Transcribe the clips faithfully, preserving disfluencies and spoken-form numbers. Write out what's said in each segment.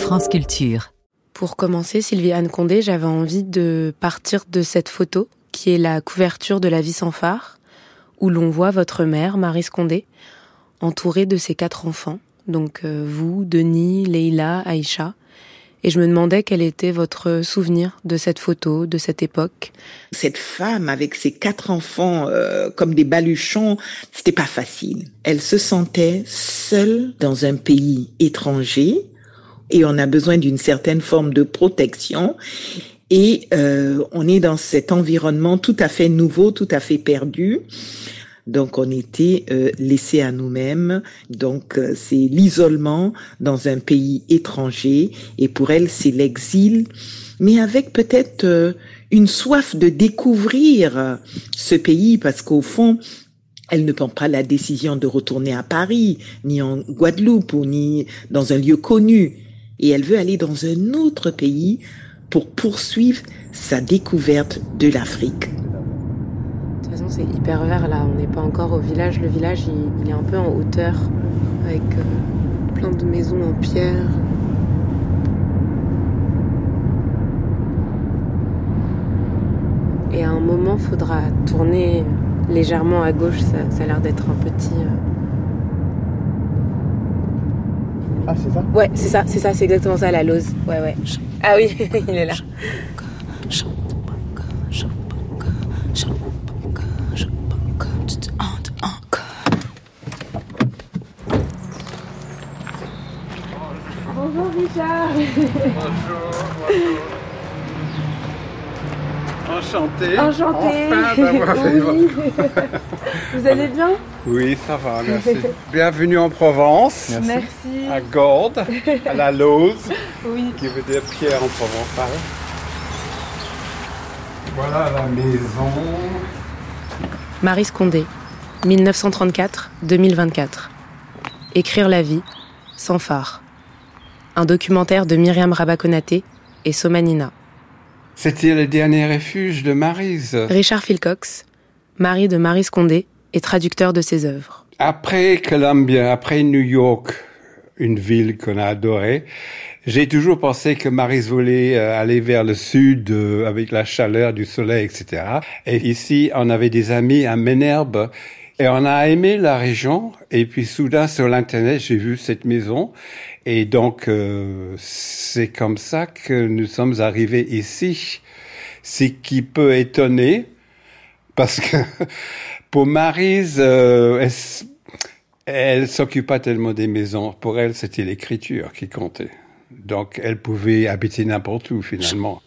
France Culture. Pour commencer, Sylvie-Anne Condé, j'avais envie de partir de cette photo qui est la couverture de La vie sans phare, où l'on voit votre mère, Maryse Condé, entourée de ses quatre enfants, donc euh, vous, Denis, Leïla, Aïcha. Et je me demandais quel était votre souvenir de cette photo, de cette époque. Cette femme avec ses quatre enfants euh, comme des baluchons, c'était pas facile. Elle se sentait seule dans un pays étranger et on a besoin d'une certaine forme de protection. Et euh, on est dans cet environnement tout à fait nouveau, tout à fait perdu. Donc on était euh, laissés à nous-mêmes. Donc euh, c'est l'isolement dans un pays étranger. Et pour elle, c'est l'exil, mais avec peut-être euh, une soif de découvrir euh, ce pays, parce qu'au fond, elle ne prend pas la décision de retourner à Paris, ni en Guadeloupe, ou ni dans un lieu connu. Et elle veut aller dans un autre pays pour poursuivre sa découverte de l'Afrique. De toute façon, c'est hyper vert là, on n'est pas encore au village. Le village, il, il est un peu en hauteur, avec euh, plein de maisons en pierre. Et à un moment, il faudra tourner légèrement à gauche, ça, ça a l'air d'être un petit... Euh... Ah, c'est ça ? Ouais, c'est ça, c'est ça, c'est exactement ça, la Lose. Ouais, ouais. Ah oui, il est là. Bonjour Richard. Bonjour, bonjour. Enchanté. Enchanté. Enfin d'avoir fait oui. Vous allez bien ? Oui, ça va, merci. Bienvenue en Provence. Merci. merci. À Gordes, à la Lose, oui. qui veut dire pierre en provençal. Voilà la maison. Maryse Condé, dix-neuf cent trente-quatre à deux mille vingt-quatre. Écrire la vie, sans phare. Un documentaire de Myriam Rabat-Konaté et Somanina. C'était le dernier refuge de Maryse. Richard Philcox, mari de Maryse Condé et traducteur de ses œuvres. Après Columbia, après New York, une ville qu'on a adorée, j'ai toujours pensé que Maryse voulait aller vers le sud euh, avec la chaleur du soleil, et cetera. Et ici, on avait des amis à Ménherbe et on a aimé la région. Et puis soudain, sur l'Internet, j'ai vu cette maison. Et donc, euh, c'est comme ça que nous sommes arrivés ici. Ce qui peut étonner, parce que pour Maryse, euh, elle, elle s'occupe pas tellement des maisons. Pour elle, c'était l'écriture qui comptait. Donc, elle pouvait habiter n'importe où, finalement.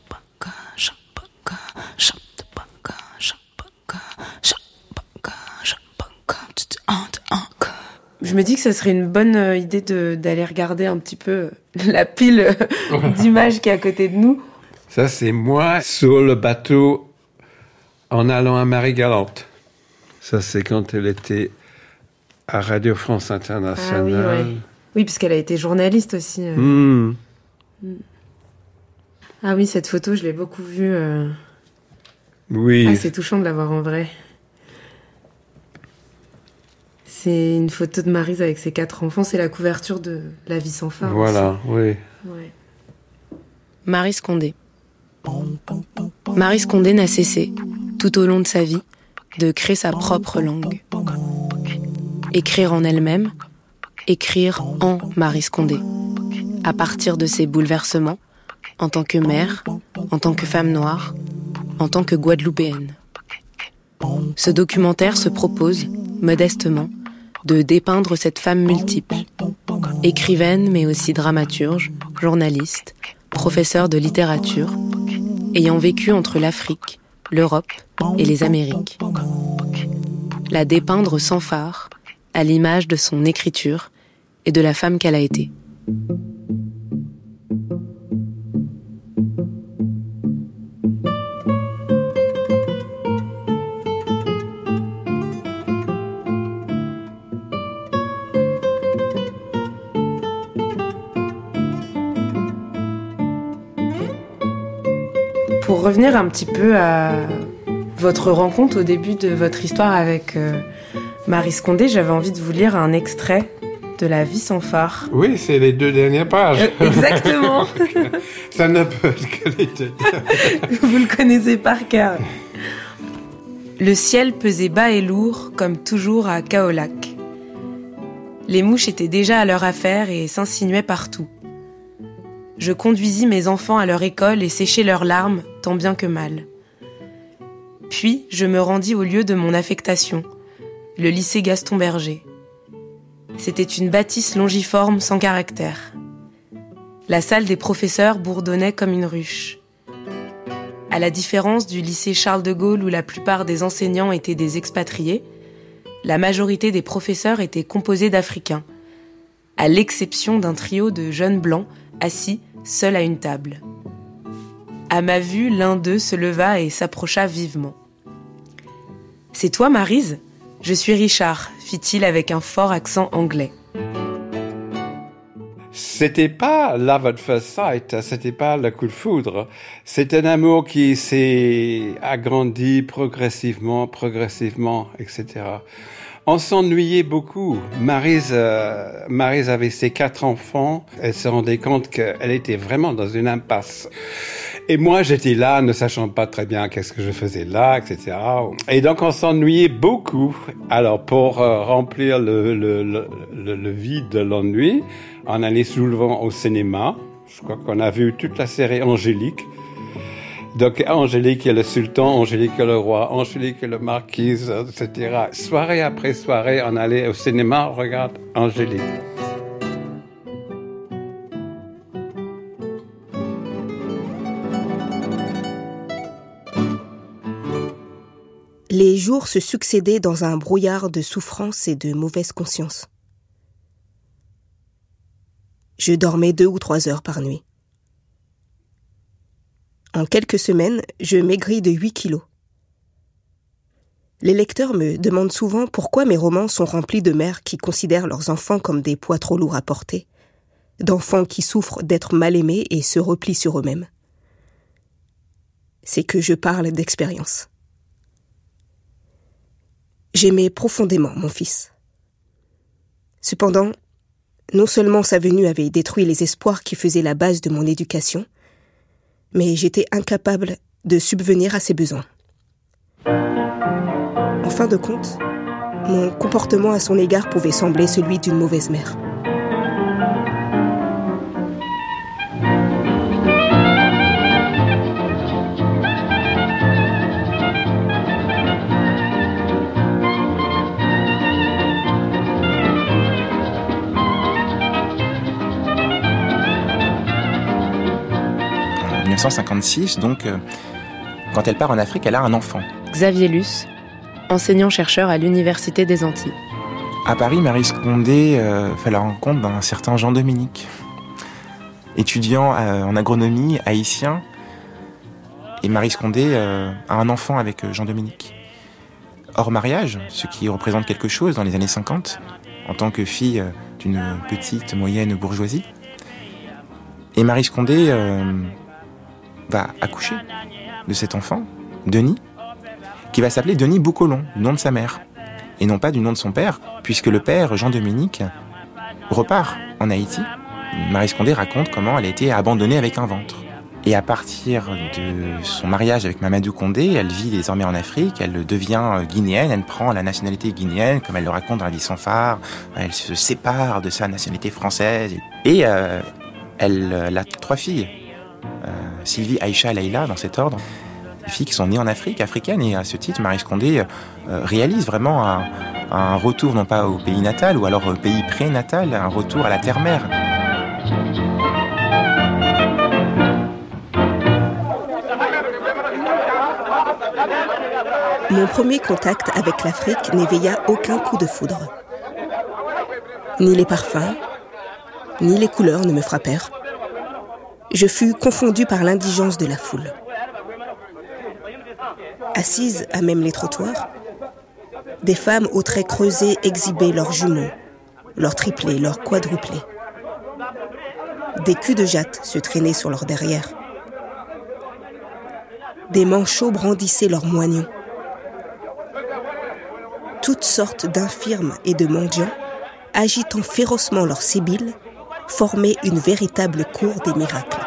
Je me dis que ça serait une bonne idée de, d'aller regarder un petit peu la pile d'images qui est à côté de nous. Ça, c'est moi sur le bateau en allant à Marie-Galante. Ça, c'est quand elle était à Radio France Internationale. Ah oui, ouais. Oui, puisqu'elle a été journaliste aussi. Euh. Mmh. Ah oui, cette photo, je l'ai beaucoup vue. Euh... Oui. Ah, c'est touchant de la voir en vrai. C'est une photo de Maryse avec ses quatre enfants. C'est la couverture de La vie sans phare. Voilà, aussi. oui. Ouais. Maryse Condé. Maryse Condé n'a cessé, tout au long de sa vie, de créer sa propre langue. Écrire en elle-même, écrire en Maryse Condé. À partir de ses bouleversements, en tant que mère, en tant que femme noire, en tant que Guadeloupéenne. Ce documentaire se propose, modestement, de dépeindre cette femme multiple, écrivaine mais aussi dramaturge, journaliste, professeure de littérature, ayant vécu entre l'Afrique, l'Europe et les Amériques. La dépeindre sans phare, à l'image de son écriture et de la femme qu'elle a été. Pour revenir un petit peu à votre rencontre au début de votre histoire avec euh, Maryse Condé, j'avais envie de vous lire un extrait de La vie sans phare. Oui, c'est les deux dernières pages. Euh, exactement. Ça ne peut que les deux. Vous le connaissez par cœur. Le ciel pesait bas et lourd, comme toujours à Kaolack. Les mouches étaient déjà à leur affaire et s'insinuaient partout. Je conduisis mes enfants à leur école et séchai leurs larmes, tant bien que mal. Puis, je me rendis au lieu de mon affectation, le lycée Gaston Berger. C'était une bâtisse longiforme sans caractère. La salle des professeurs bourdonnait comme une ruche. À la différence du lycée Charles de Gaulle où la plupart des enseignants étaient des expatriés, la majorité des professeurs étaient composés d'Africains, à l'exception d'un trio de jeunes blancs assis seuls à une table. À ma vue, l'un d'eux se leva et s'approcha vivement. « C'est toi, Maryse ? Je suis Richard », fit-il avec un fort accent anglais. C'était pas love at first sight, c'était pas le coup de foudre. C'est un amour qui s'est agrandi progressivement, progressivement, et cetera. On s'ennuyait beaucoup. Maryse, euh, Maryse avait ses quatre enfants. Elle se rendait compte qu'elle était vraiment dans une impasse. Et moi, j'étais là, ne sachant pas très bien qu'est-ce que je faisais là, et cetera. Et donc, on s'ennuyait beaucoup. Alors, pour euh, remplir le, le, le, le vide de l'ennui, on allait souvent au cinéma. Je crois qu'on a vu toute la série Angélique. Donc, Angélique est le sultan, Angélique est le roi, Angélique est le marquise, et cetera. Soirée après soirée, on allait au cinéma, on regarde Angélique. Les jours se succédaient dans un brouillard de souffrance et de mauvaise conscience. Je dormais deux ou trois heures par nuit. En quelques semaines, je maigris de huit kilos. Les lecteurs me demandent souvent pourquoi mes romans sont remplis de mères qui considèrent leurs enfants comme des poids trop lourds à porter, d'enfants qui souffrent d'être mal aimés et se replient sur eux-mêmes. C'est que je parle d'expérience. J'aimais profondément mon fils. Cependant, non seulement sa venue avait détruit les espoirs qui faisaient la base de mon éducation, mais j'étais incapable de subvenir à ses besoins. En fin de compte, mon comportement à son égard pouvait sembler celui d'une mauvaise mère. En dix-neuf cent cinquante-six, donc, euh, quand elle part en Afrique, elle a un enfant. Xavier Luce, enseignant-chercheur à l'Université des Antilles. À Paris, Maryse Condé euh, fait la rencontre d'un certain Jean-Dominique, étudiant euh, en agronomie, haïtien. Et Maryse Condé euh, a un enfant avec euh, Jean-Dominique. Hors mariage, ce qui représente quelque chose dans les années cinquante, en tant que fille euh, d'une petite, moyenne bourgeoisie. Et Maryse Condé euh, va accoucher de cet enfant, Denis, qui va s'appeler Denis Boucolon, du nom de sa mère, et non pas du nom de son père, puisque le père, Jean-Dominique, repart en Haïti. Maryse Condé raconte comment elle a été abandonnée avec un ventre. Et à partir de son mariage avec Mamadou Condé, elle vit désormais en Afrique, elle devient guinéenne, elle prend la nationalité guinéenne, comme elle le raconte dans La vie sans phare, elle se sépare de sa nationalité française, et euh, elle, elle a trois filles, euh, Sylvie, Aïcha, Leïla, dans cet ordre, des filles qui sont nées en Afrique, africaines, et à ce titre, Maryse Condé euh, réalise vraiment un, un retour, non pas au pays natal, ou alors au pays prénatal, un retour à la terre-mère. Mon premier contact avec l'Afrique n'éveilla aucun coup de foudre. Ni les parfums, ni les couleurs ne me frappèrent. Je fus confondue par l'indigence de la foule. Assises à même les trottoirs, des femmes aux traits creusés exhibaient leurs jumeaux, leurs triplés, leurs quadruplés. Des culs de jatte se traînaient sur leur derrière. Des manchots brandissaient leurs moignons. Toutes sortes d'infirmes et de mendiants agitant férocement leurs sibyles, formaient une véritable cour des miracles.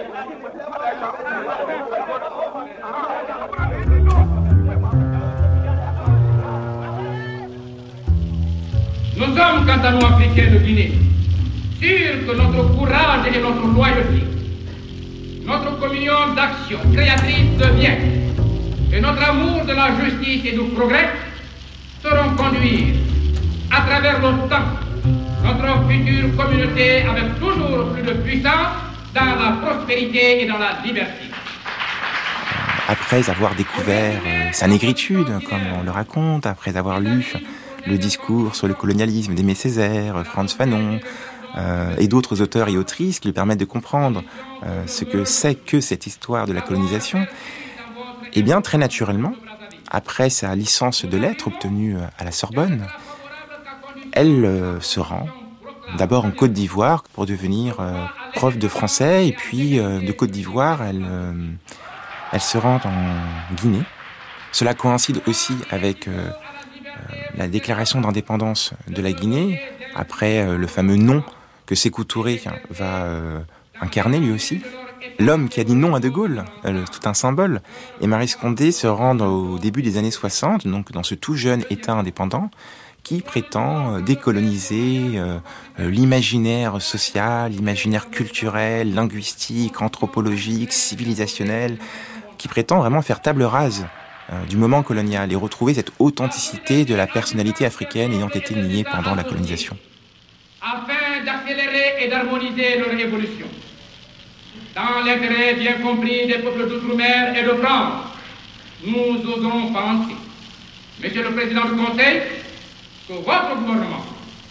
Nous sommes, quant à nous, Africains de Guinée, sûrs que notre courage et notre loyauté, notre communion d'action créatrice de bien et notre amour de la justice et du progrès sauront conduire, à travers le temps, notre future communauté avec toujours plus de puissance dans la prospérité et dans la liberté. Après avoir découvert euh, sa négritude, comme on le raconte, après avoir lu le discours sur le colonialisme d'Aimé Césaire, Frantz Fanon, euh, et d'autres auteurs et autrices qui lui permettent de comprendre euh, ce que c'est que cette histoire de la colonisation, et bien très naturellement, après sa licence de lettres obtenue à la Sorbonne, elle euh, se rend d'abord en Côte d'Ivoire pour devenir euh, prof de français, et puis euh, de Côte d'Ivoire, elle, euh, elle se rend en Guinée. Cela coïncide aussi avec euh, euh, la déclaration d'indépendance de la Guinée, après euh, le fameux non que Sékou Touré va euh, incarner lui aussi. L'homme qui a dit non à De Gaulle, euh, tout un symbole. Et Maryse Condé se rend au début des années soixante, donc dans ce tout jeune État indépendant, qui prétend décoloniser euh, l'imaginaire social, l'imaginaire culturel, linguistique, anthropologique, civilisationnel, qui prétend vraiment faire table rase euh, du moment colonial et retrouver cette authenticité de la personnalité africaine ayant été niée pendant la colonisation. Afin d'accélérer et d'harmoniser leur évolution, dans l'intérêt bien compris des peuples d'outre-mer et de France, nous oserons penser, Monsieur le Président du Conseil, que votre gouvernement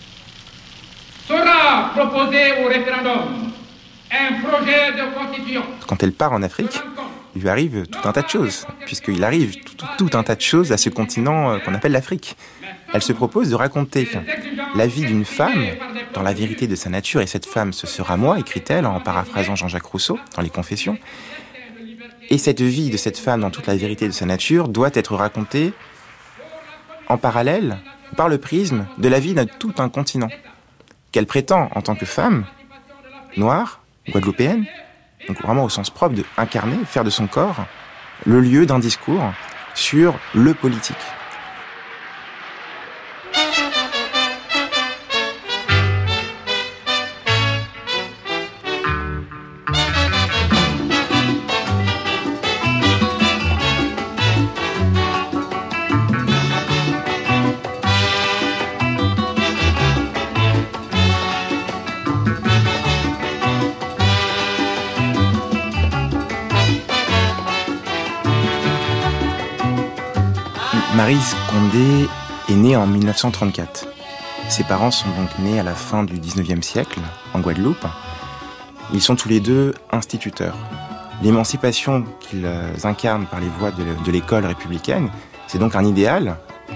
saura proposer au référendum un projet de constitution. Quand elle part en Afrique, il lui arrive tout un tas de choses, puisqu'il arrive tout, tout, tout un tas de choses à ce continent qu'on appelle l'Afrique. Elle se propose de raconter la vie d'une femme dans la vérité de sa nature, et cette femme, ce sera moi, écrit-elle en paraphrasant Jean-Jacques Rousseau dans les Confessions. Et cette vie de cette femme dans toute la vérité de sa nature doit être racontée en parallèle, par le prisme de la vie de tout un continent, qu'elle prétend en tant que femme, noire, guadeloupéenne, donc vraiment au sens propre de incarner, faire de son corps le lieu d'un discours sur le politique. Maryse Condé est née en dix-neuf cent trente-quatre. Ses parents sont donc nés à la fin du dix-neuvième siècle, en Guadeloupe. Ils sont tous les deux instituteurs. L'émancipation qu'ils incarnent par les voies de, de l'école républicaine, c'est donc un idéal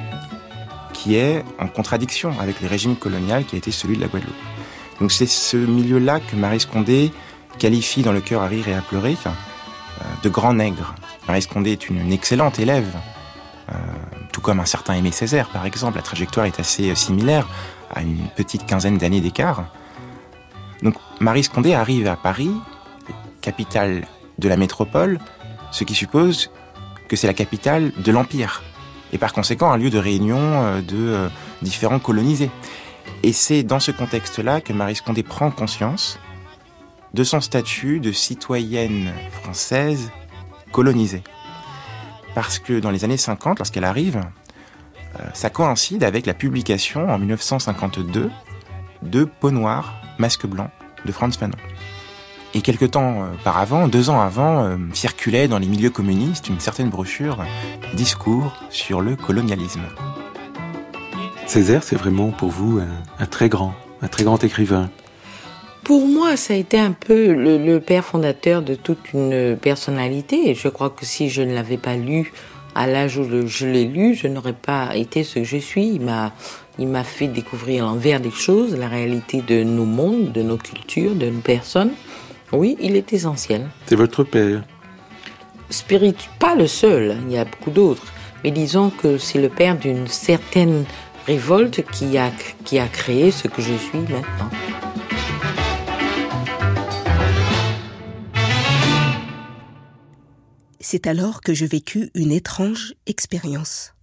qui est en contradiction avec le régime colonial qui a été celui de la Guadeloupe. Donc c'est ce milieu-là que Maryse Condé qualifie dans Le cœur à rire et à pleurer de grand nègre. Maryse Condé est une, une excellente élève, euh, tout comme un certain Aimé Césaire par exemple. La trajectoire est assez similaire, à une petite quinzaine d'années d'écart. Donc Maryse Condé arrive à Paris, capitale de la métropole, ce qui suppose que c'est la capitale de l'Empire, et par conséquent un lieu de réunion de différents colonisés. Et c'est dans ce contexte-là que Maryse Condé prend conscience de son statut de citoyenne française colonisée. Parce que dans les années cinquante, lorsqu'elle arrive, ça coïncide avec la publication en dix-neuf cent cinquante-deux de Peau noire, masque blanc de Frantz Fanon. Et quelque temps auparavant, deux ans avant, euh, circulait dans les milieux communistes une certaine brochure « Discours sur le colonialisme ». Césaire, c'est vraiment pour vous un, un très grand, un très grand écrivain. Pour moi, ça a été un peu le, le père fondateur de toute une personnalité. Et je crois que si je ne l'avais pas lu à l'âge où je l'ai lu, je n'aurais pas été ce que je suis. Il m'a, il m'a fait découvrir l'envers des choses, la réalité de nos mondes, de nos cultures, de nos personnes. Oui, il est essentiel. C'est votre père? Spiritu, pas le seul, il y a beaucoup d'autres. Mais disons que c'est le père d'une certaine révolte qui a, qui a créé ce que je suis maintenant. C'est alors que je vécus une étrange expérience.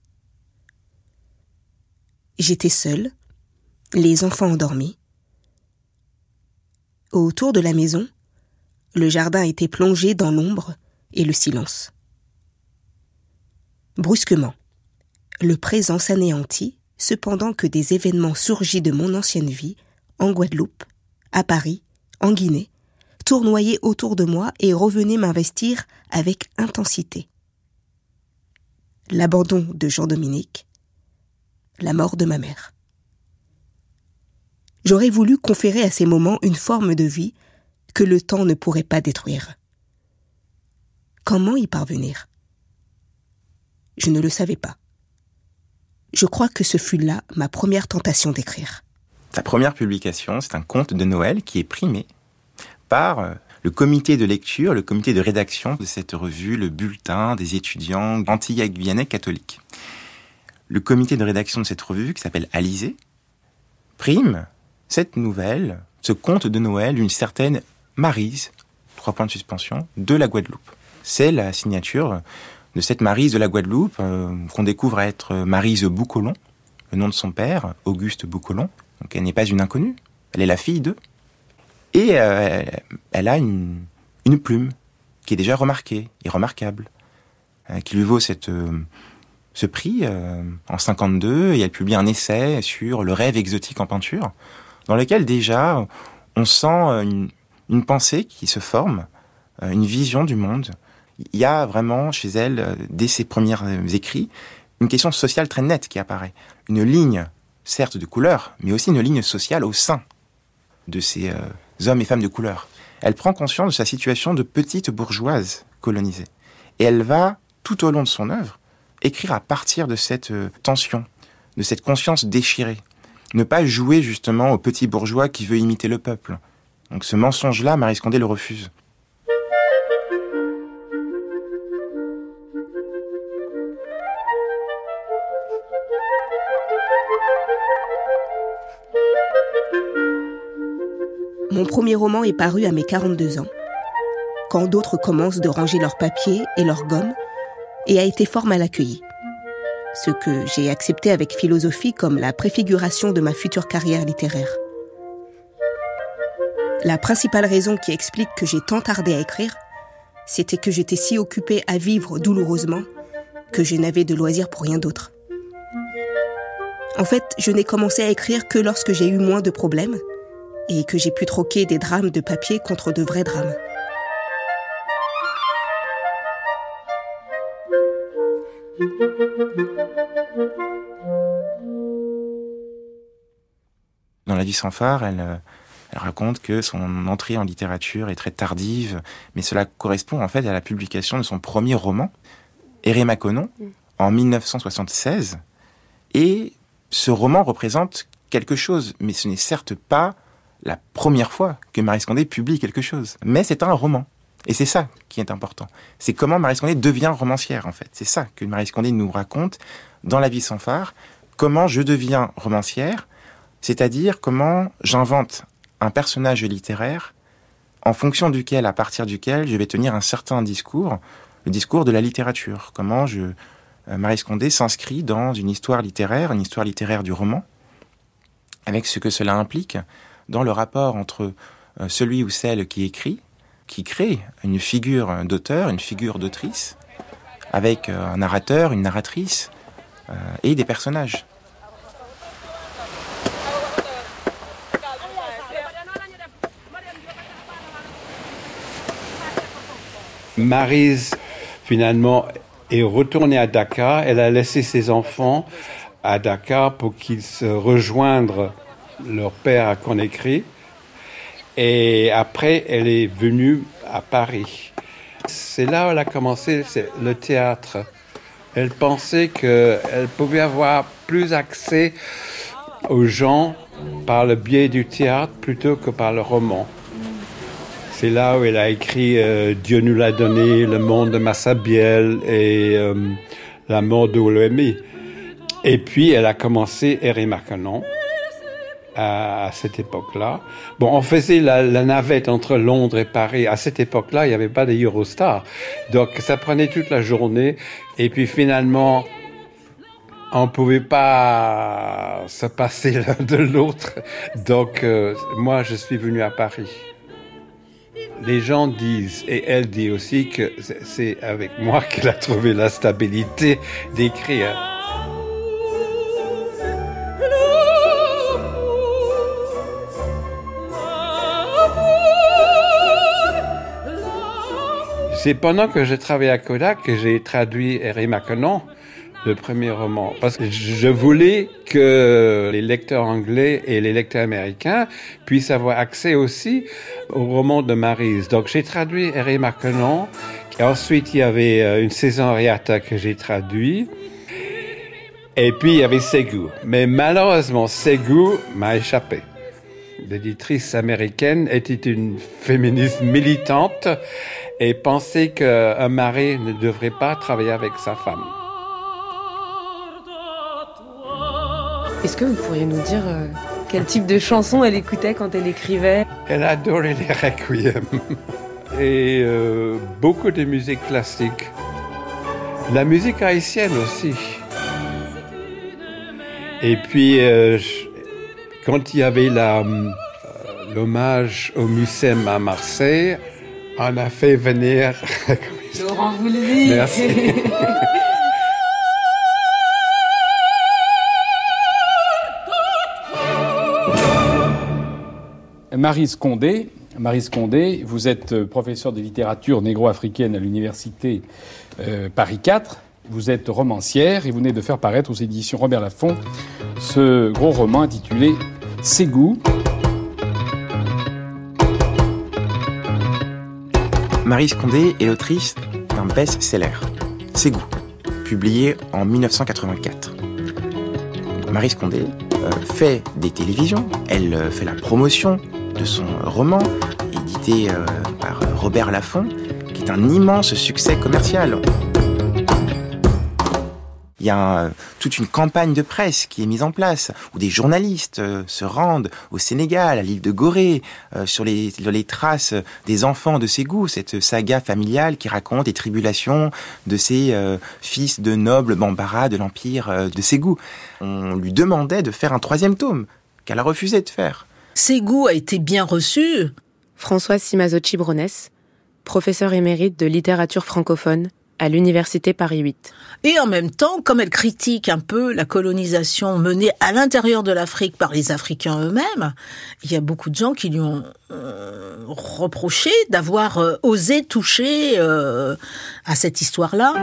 J'étais seule, les enfants endormis. Autour de la maison, le jardin était plongé dans l'ombre et le silence. Brusquement, le présent s'anéantit, cependant que des événements surgis de mon ancienne vie, en Guadeloupe, à Paris, en Guinée, tournoyaient autour de moi et revenaient m'investir avec intensité. L'abandon de Jean-Dominique, la mort de ma mère. J'aurais voulu conférer à ces moments une forme de vie que le temps ne pourrait pas détruire. Comment y parvenir ? Je ne le savais pas. Je crois que ce fut là ma première tentation d'écrire. Ta première publication, c'est un conte de Noël qui est primé par le comité de lecture, le comité de rédaction de cette revue, le bulletin des étudiants antillais-guyanais catholiques. Le comité de rédaction de cette revue, qui s'appelle Alizé, prime cette nouvelle, ce conte de Noël, une certaine Maryse, trois points de suspension, de la Guadeloupe. C'est la signature de cette Maryse de la Guadeloupe, euh, qu'on découvre à être Maryse Boucolon, le nom de son père, Auguste Boucolon. Donc elle n'est pas une inconnue, elle est la fille d'eux. Et euh, elle a une, une plume qui est déjà remarquée et remarquable, euh, qui lui vaut cette, euh, ce prix euh, en cinquante-deux, et elle publie un essai sur le rêve exotique en peinture, dans lequel déjà on sent une, une pensée qui se forme, euh, une vision du monde. Il y a vraiment chez elle, dès ses premiers écrits, une question sociale très nette qui apparaît. Une ligne, certes de couleur, mais aussi une ligne sociale au sein de ces euh, hommes et femmes de couleur. Elle prend conscience de sa situation de petite bourgeoise colonisée. Et elle va, tout au long de son œuvre, écrire à partir de cette euh, tension, de cette conscience déchirée. Ne pas jouer justement au petit bourgeois qui veut imiter le peuple. Donc ce mensonge-là, Maryse Condé le refuse. Mon premier roman est paru à mes quarante-deux ans, quand d'autres commencent de ranger leurs papiers et leurs gommes, et a été fort mal accueilli. Ce que j'ai accepté avec philosophie comme la préfiguration de ma future carrière littéraire. La principale raison qui explique que j'ai tant tardé à écrire, c'était que j'étais si occupée à vivre douloureusement que je n'avais de loisir pour rien d'autre. En fait, je n'ai commencé à écrire que lorsque j'ai eu moins de problèmes et que j'ai pu troquer des drames de papier contre de vrais drames. Dans La vie sans phare, elle, elle raconte que son entrée en littérature est très tardive, mais cela correspond en fait à la publication de son premier roman, Erré Maconon, en dix-neuf cent soixante-seize. Et ce roman représente quelque chose, mais ce n'est certes pas la première fois que Maryse Condé publie quelque chose. Mais c'est un roman. Et c'est ça qui est important. C'est comment Maryse Condé devient romancière, en fait. C'est ça que Maryse Condé nous raconte dans La vie sans phare. Comment je deviens romancière, c'est-à-dire comment j'invente un personnage littéraire en fonction duquel, à partir duquel, je vais tenir un certain discours, le discours de la littérature. Comment je, euh, Maryse Condé s'inscrit dans une histoire littéraire, une histoire littéraire du roman, avec ce que cela implique dans le rapport entre euh, celui ou celle qui écrit, qui crée une figure d'auteur, une figure d'autrice, avec euh, un narrateur, une narratrice, euh, et des personnages. Maryse, finalement, est retournée à Dakar. Elle a laissé ses enfants à Dakar pour qu'ils se rejoignent leur père à Conakry. Et après, elle est venue à Paris. C'est là où elle a commencé c'est le théâtre. Elle pensait qu'elle pouvait avoir plus accès aux gens par le biais du théâtre plutôt que par le roman. C'est là où elle a écrit euh, « Dieu nous l'a donné »,« Le monde de Massabielle » et euh, « La mort d'Olemi ». Et puis, elle a commencé Herri Marquenon à, à cette époque-là. Bon, on faisait la, la navette entre Londres et Paris. À cette époque-là, il n'y avait pas de Eurostar. Donc, ça prenait toute la journée. Et puis, finalement, on ne pouvait pas se passer l'un de l'autre. Donc, euh, moi, je suis venu à Paris. Les gens disent, et elle dit aussi, que c'est avec moi qu'elle a trouvé la stabilité d'écrire. C'est pendant que je travaillais à Kodak que j'ai traduit Herri Marquenon, le premier roman. Parce que je voulais que les lecteurs anglais et les lecteurs américains puissent avoir accès aussi au roman de Maryse. Donc j'ai traduit Herri Marquenon. Et ensuite il y avait Une saison Henrietta que j'ai traduit. Et puis il y avait Ségou. Mais malheureusement, Ségou m'a échappé. L'éditrice américaine était une féministe militante et pensait qu'un mari ne devrait pas travailler avec sa femme. Est-ce que vous pourriez nous dire euh, quel type de chanson elle écoutait quand elle écrivait ? Elle adorait les requiem et euh, beaucoup de musique classique. La musique haïtienne aussi. Et puis, euh, quand il y avait la, euh, l'hommage au Mucem à Marseille, on a fait venir... Laurent Voulzy. Merci. Maryse Condé, Maryse Condé, vous êtes professeure de littérature négro-africaine à l'université euh, Paris quatre. Vous êtes romancière et vous venez de faire paraître aux éditions Robert Laffont ce gros roman intitulé Ségou. Maryse Condé est l'autrice d'un best-seller, Ségou, publié en dix-neuf cent quatre-vingt-quatre. Maryse Condé euh, fait des télévisions, elle euh, fait la promotion de son roman, édité euh, par Robert Laffont, qui est un immense succès commercial. Il y a un, toute une campagne de presse qui est mise en place, où des journalistes euh, se rendent au Sénégal, à l'île de Gorée, euh, sur, les, sur les traces des enfants de Ségou, cette saga familiale qui raconte les tribulations de ces euh, fils de nobles Bambara de l'empire euh, de Ségou. On lui demandait de faire un troisième tome, qu'elle a refusé de faire. Ségou a été bien reçu. Françoise Simazochi-Bronès, professeure émérite de littérature francophone à l'université Paris huit. Et en même temps, comme elle critique un peu la colonisation menée à l'intérieur de l'Afrique par les Africains eux-mêmes, il y a beaucoup de gens qui lui ont euh, reproché d'avoir euh, osé toucher euh, à cette histoire-là.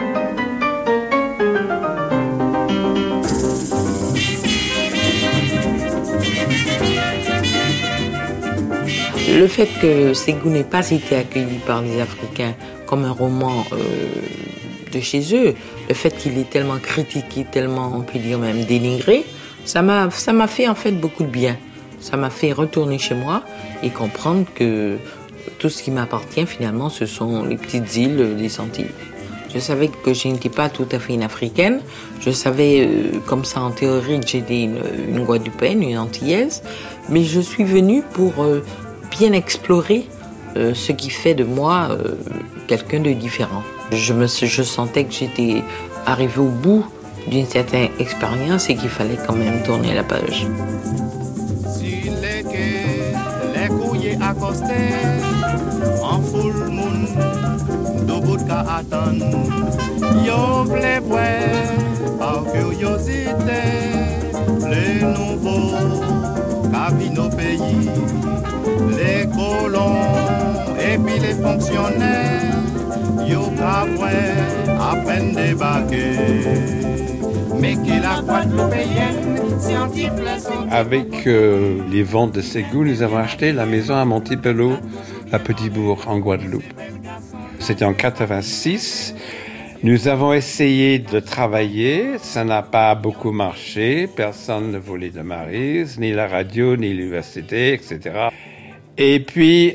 Le fait que Ségou n'ait pas été accueilli par les Africains comme un roman euh, de chez eux, le fait qu'il est tellement critiqué, tellement, on peut dire même dénigré, ça m'a, ça m'a fait en fait beaucoup de bien. Ça m'a fait retourner chez moi et comprendre que tout ce qui m'appartient finalement, ce sont les petites îles des Antilles. Je savais que je n'étais pas tout à fait une Africaine. Je savais, euh, comme ça en théorie, que j'étais une, une Guadeloupéenne, une Antillaise. Mais je suis venue pour euh, bien explorer euh, ce qui fait de moi euh, quelqu'un de différent. Je, me, je sentais que j'étais arrivée au bout d'une certaine expérience et qu'il fallait quand même tourner la page. Sur les quais, les courriers accostés, en full moon, debout qu'à attendre. Yo v'lez voir, par curiosité, les nouveaux qu'a vu nos pays, les colons et puis les fonctionnaires, yo qu'a voir, à peine débarqué. Mais que la Guadeloupéenne, scientifique, Avec euh, les ventes de Ségou, nous avons acheté la maison à Montebello, à Petit-Bourg, en Guadeloupe. C'était en quatre-vingt-six. Nous avons essayé de travailler, ça n'a pas beaucoup marché, personne ne voulait de Maryse, ni la radio, ni l'université, et cetera. Et puis,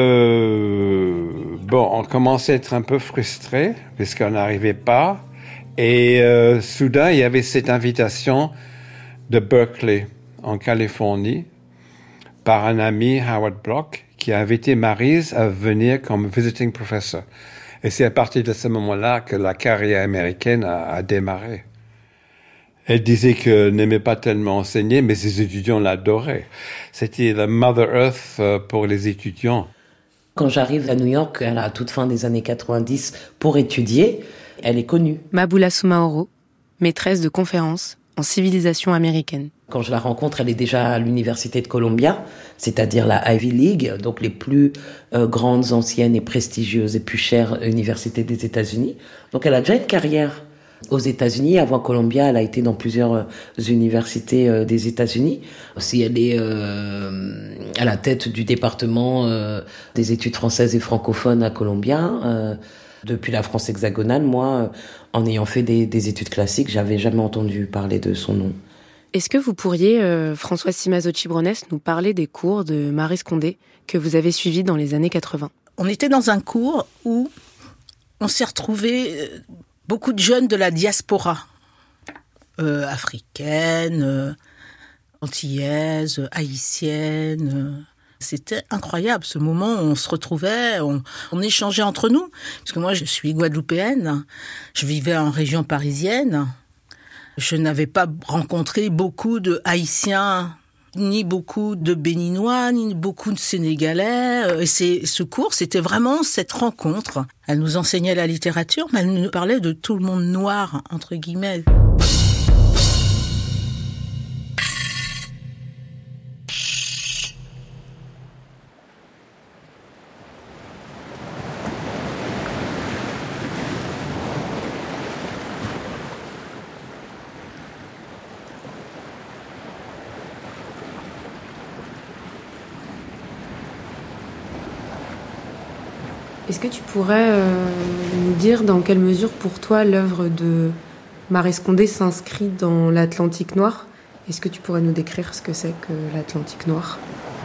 euh, bon, on commençait à être un peu frustrés, puisqu'on n'arrivait pas. Et euh, soudain, il y avait cette invitation de Berkeley, en Californie, par un ami, Howard Block, qui a invité Maryse à venir comme visiting professor. Et c'est à partir de ce moment-là que la carrière américaine a, a démarré. Elle disait qu'elle n'aimait pas tellement enseigner, mais ses étudiants l'adoraient. C'était la Mother Earth pour les étudiants. Quand j'arrive à New York, à la toute fin des années quatre-vingt-dix, pour étudier, elle est connue. Maboula Soumaoro, maîtresse de conférences en civilisation américaine. Quand je la rencontre, elle est déjà à l'université de Columbia, c'est-à-dire la Ivy League, donc les plus euh, grandes, anciennes et prestigieuses et plus chères universités des États-Unis. Donc elle a déjà une carrière aux États-Unis. Avant Columbia, elle a été dans plusieurs euh, universités euh, des États-Unis. Aussi, elle est euh, à la tête du département euh, des études françaises et francophones à Columbia. Euh, depuis la France hexagonale, moi, euh, en ayant fait des, des études classiques, j'avais jamais entendu parler de son nom. Est-ce que vous pourriez, euh, Françoise Simazo-Chibrones, nous parler des cours de Maryse Condé que vous avez suivis dans les années quatre-vingts ? On était dans un cours où on s'est retrouvés beaucoup de jeunes de la diaspora euh, africaine, euh, antillaise, haïtienne. Euh, c'était incroyable ce moment où on se retrouvait, on, on échangeait entre nous. Parce que moi, je suis guadeloupéenne, je vivais en région parisienne. Je n'avais pas rencontré beaucoup de Haïtiens, ni beaucoup de Béninois, ni beaucoup de Sénégalais. Et c'est, ce cours, c'était vraiment cette rencontre. Elle nous enseignait la littérature, mais elle nous parlait de tout le monde noir, entre guillemets. Est-ce que tu pourrais euh, nous dire dans quelle mesure, pour toi, l'œuvre de Maryse Condé s'inscrit dans l'Atlantique noir ? Est-ce que tu pourrais nous décrire ce que c'est que l'Atlantique noir ?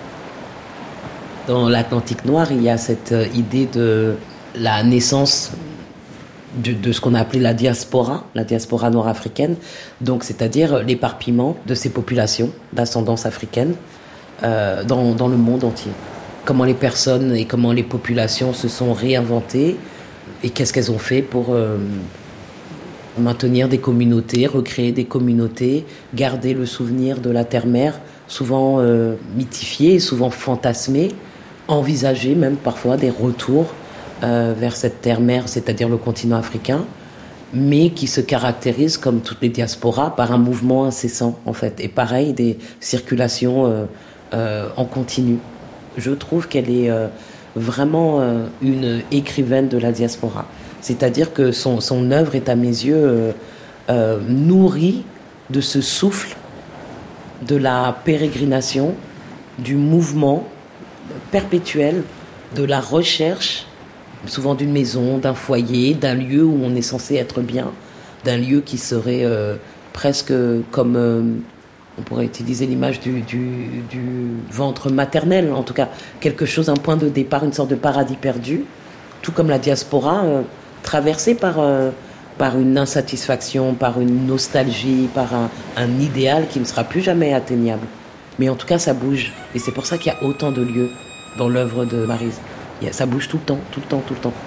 Dans l'Atlantique noir, il y a cette idée de la naissance de, de ce qu'on a appelé la diaspora, la diaspora nord-africaine, donc c'est-à-dire l'éparpillement de ces populations d'ascendance africaine euh, dans, dans le monde entier. Comment les personnes et comment les populations se sont réinventées et qu'est-ce qu'elles ont fait pour euh, maintenir des communautés, recréer des communautés, garder le souvenir de la terre-mère, souvent euh, mythifié, souvent fantasmé, envisager même parfois des retours euh, vers cette terre-mère, c'est-à-dire le continent africain, mais qui se caractérise, comme toutes les diasporas, par un mouvement incessant, en fait. Et pareil, des circulations euh, euh, en continu. Je trouve qu'elle est euh, vraiment euh, une écrivaine de la diaspora. C'est-à-dire que son, son œuvre est à mes yeux euh, euh, nourrie de ce souffle de la pérégrination, du mouvement perpétuel, de la recherche, souvent d'une maison, d'un foyer, d'un lieu où on est censé être bien, d'un lieu qui serait euh, presque comme... Euh, on pourrait utiliser l'image du, du, du ventre maternel, en tout cas quelque chose, un point de départ, une sorte de paradis perdu, tout comme la diaspora, euh, traversée par, euh, par une insatisfaction, par une nostalgie, par un, un idéal qui ne sera plus jamais atteignable. Mais en tout cas, ça bouge. Et c'est pour ça qu'il y a autant de lieux dans l'œuvre de Maryse. Ça bouge tout le temps, tout le temps, tout le temps.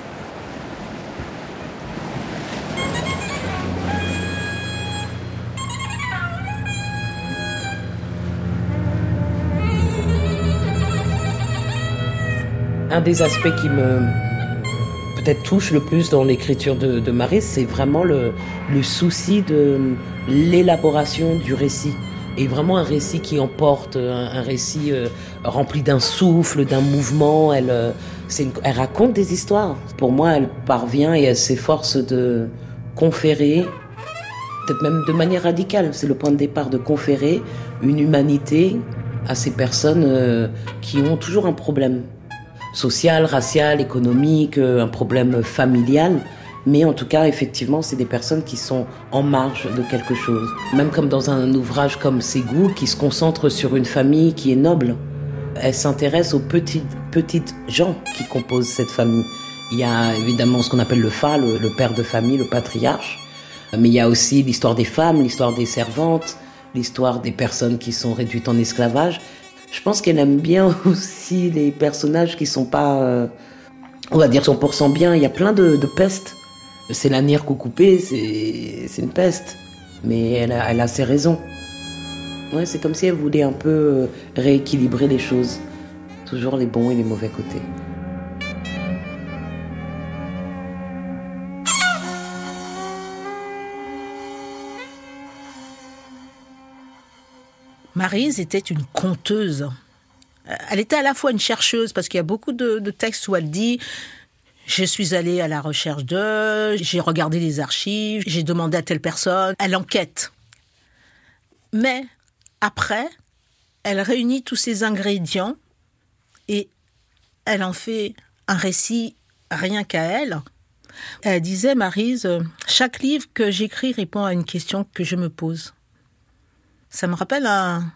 Un des aspects qui me peut-être touche le plus dans l'écriture de, de Maryse, c'est vraiment le, le souci de l'élaboration du récit. Et vraiment un récit qui emporte, un, un récit euh, rempli d'un souffle, d'un mouvement. Elle, euh, c'est une, elle raconte des histoires. Pour moi, elle parvient et elle s'efforce de conférer, peut-être même de manière radicale, c'est le point de départ, de conférer une humanité à ces personnes euh, qui ont toujours un problème social, racial, économique, un problème familial. Mais en tout cas, effectivement, c'est des personnes qui sont en marge de quelque chose. Même comme dans un ouvrage comme Ségou, qui se concentre sur une famille qui est noble. Elle s'intéresse aux petites, petites gens qui composent cette famille. Il y a évidemment ce qu'on appelle le Fa, le, le père de famille, le patriarche. Mais il y a aussi l'histoire des femmes, l'histoire des servantes, l'histoire des personnes qui sont réduites en esclavage. Je pense qu'elle aime bien aussi les personnages qui sont pas, euh, on va dire cent pour cent bien. Il y a plein de, de pestes. C'est la Nire coupée, c'est, c'est une peste. Mais elle a, elle a ses raisons. Ouais, c'est comme si elle voulait un peu rééquilibrer les choses. Toujours les bons et les mauvais côtés. Maryse était une conteuse. Elle était à la fois une chercheuse, parce qu'il y a beaucoup de, de textes où elle dit « Je suis allée à la recherche de, j'ai regardé les archives, j'ai demandé à telle personne ». Elle enquête. Mais après, elle réunit tous ces ingrédients et elle en fait un récit rien qu'à elle. Elle disait, Maryse, « Chaque livre que j'écris répond à une question que je me pose ». Ça me rappelle un,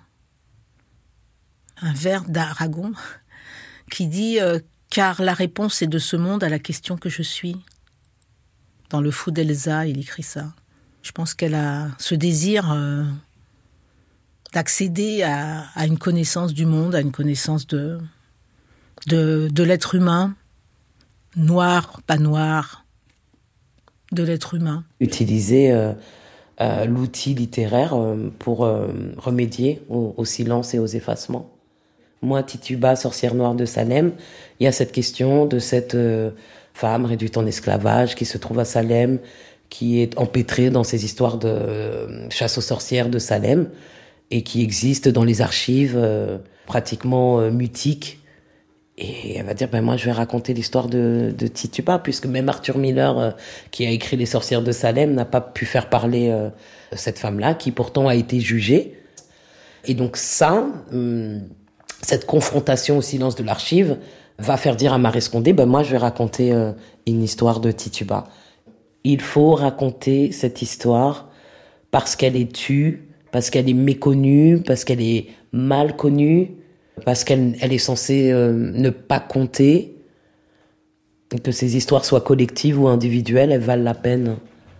un vers d'Aragon qui dit euh, « Car la réponse est de ce monde à la question que je suis ». Dans le Fou d'Elsa, il écrit ça. Je pense qu'elle a ce désir euh, d'accéder à, à une connaissance du monde, à une connaissance de, de, de l'être humain, noir, pas noir, de l'être humain. Utiliser... Euh... Euh, l'outil littéraire euh, pour euh, remédier au, au silence et aux effacements. Moi, Tituba, sorcière noire de Salem, il y a cette question de cette euh, femme réduite en esclavage qui se trouve à Salem, qui est empêtrée dans ces histoires de euh, chasse aux sorcières de Salem et qui existe dans les archives euh, pratiquement euh, mutiques. Et elle va dire, ben moi je vais raconter l'histoire de, de Tituba, puisque même Arthur Miller, euh, qui a écrit Les sorcières de Salem, n'a pas pu faire parler euh, cette femme-là, qui pourtant a été jugée. Et donc ça, hum, cette confrontation au silence de l'archive, va faire dire à Maryse Condé, ben moi je vais raconter euh, une histoire de Tituba. Il faut raconter cette histoire parce qu'elle est tue, parce qu'elle est méconnue, parce qu'elle est mal connue, parce qu'elle elle est censée euh, ne pas compter, et que ces histoires soient collectives ou individuelles, elles valent la peine.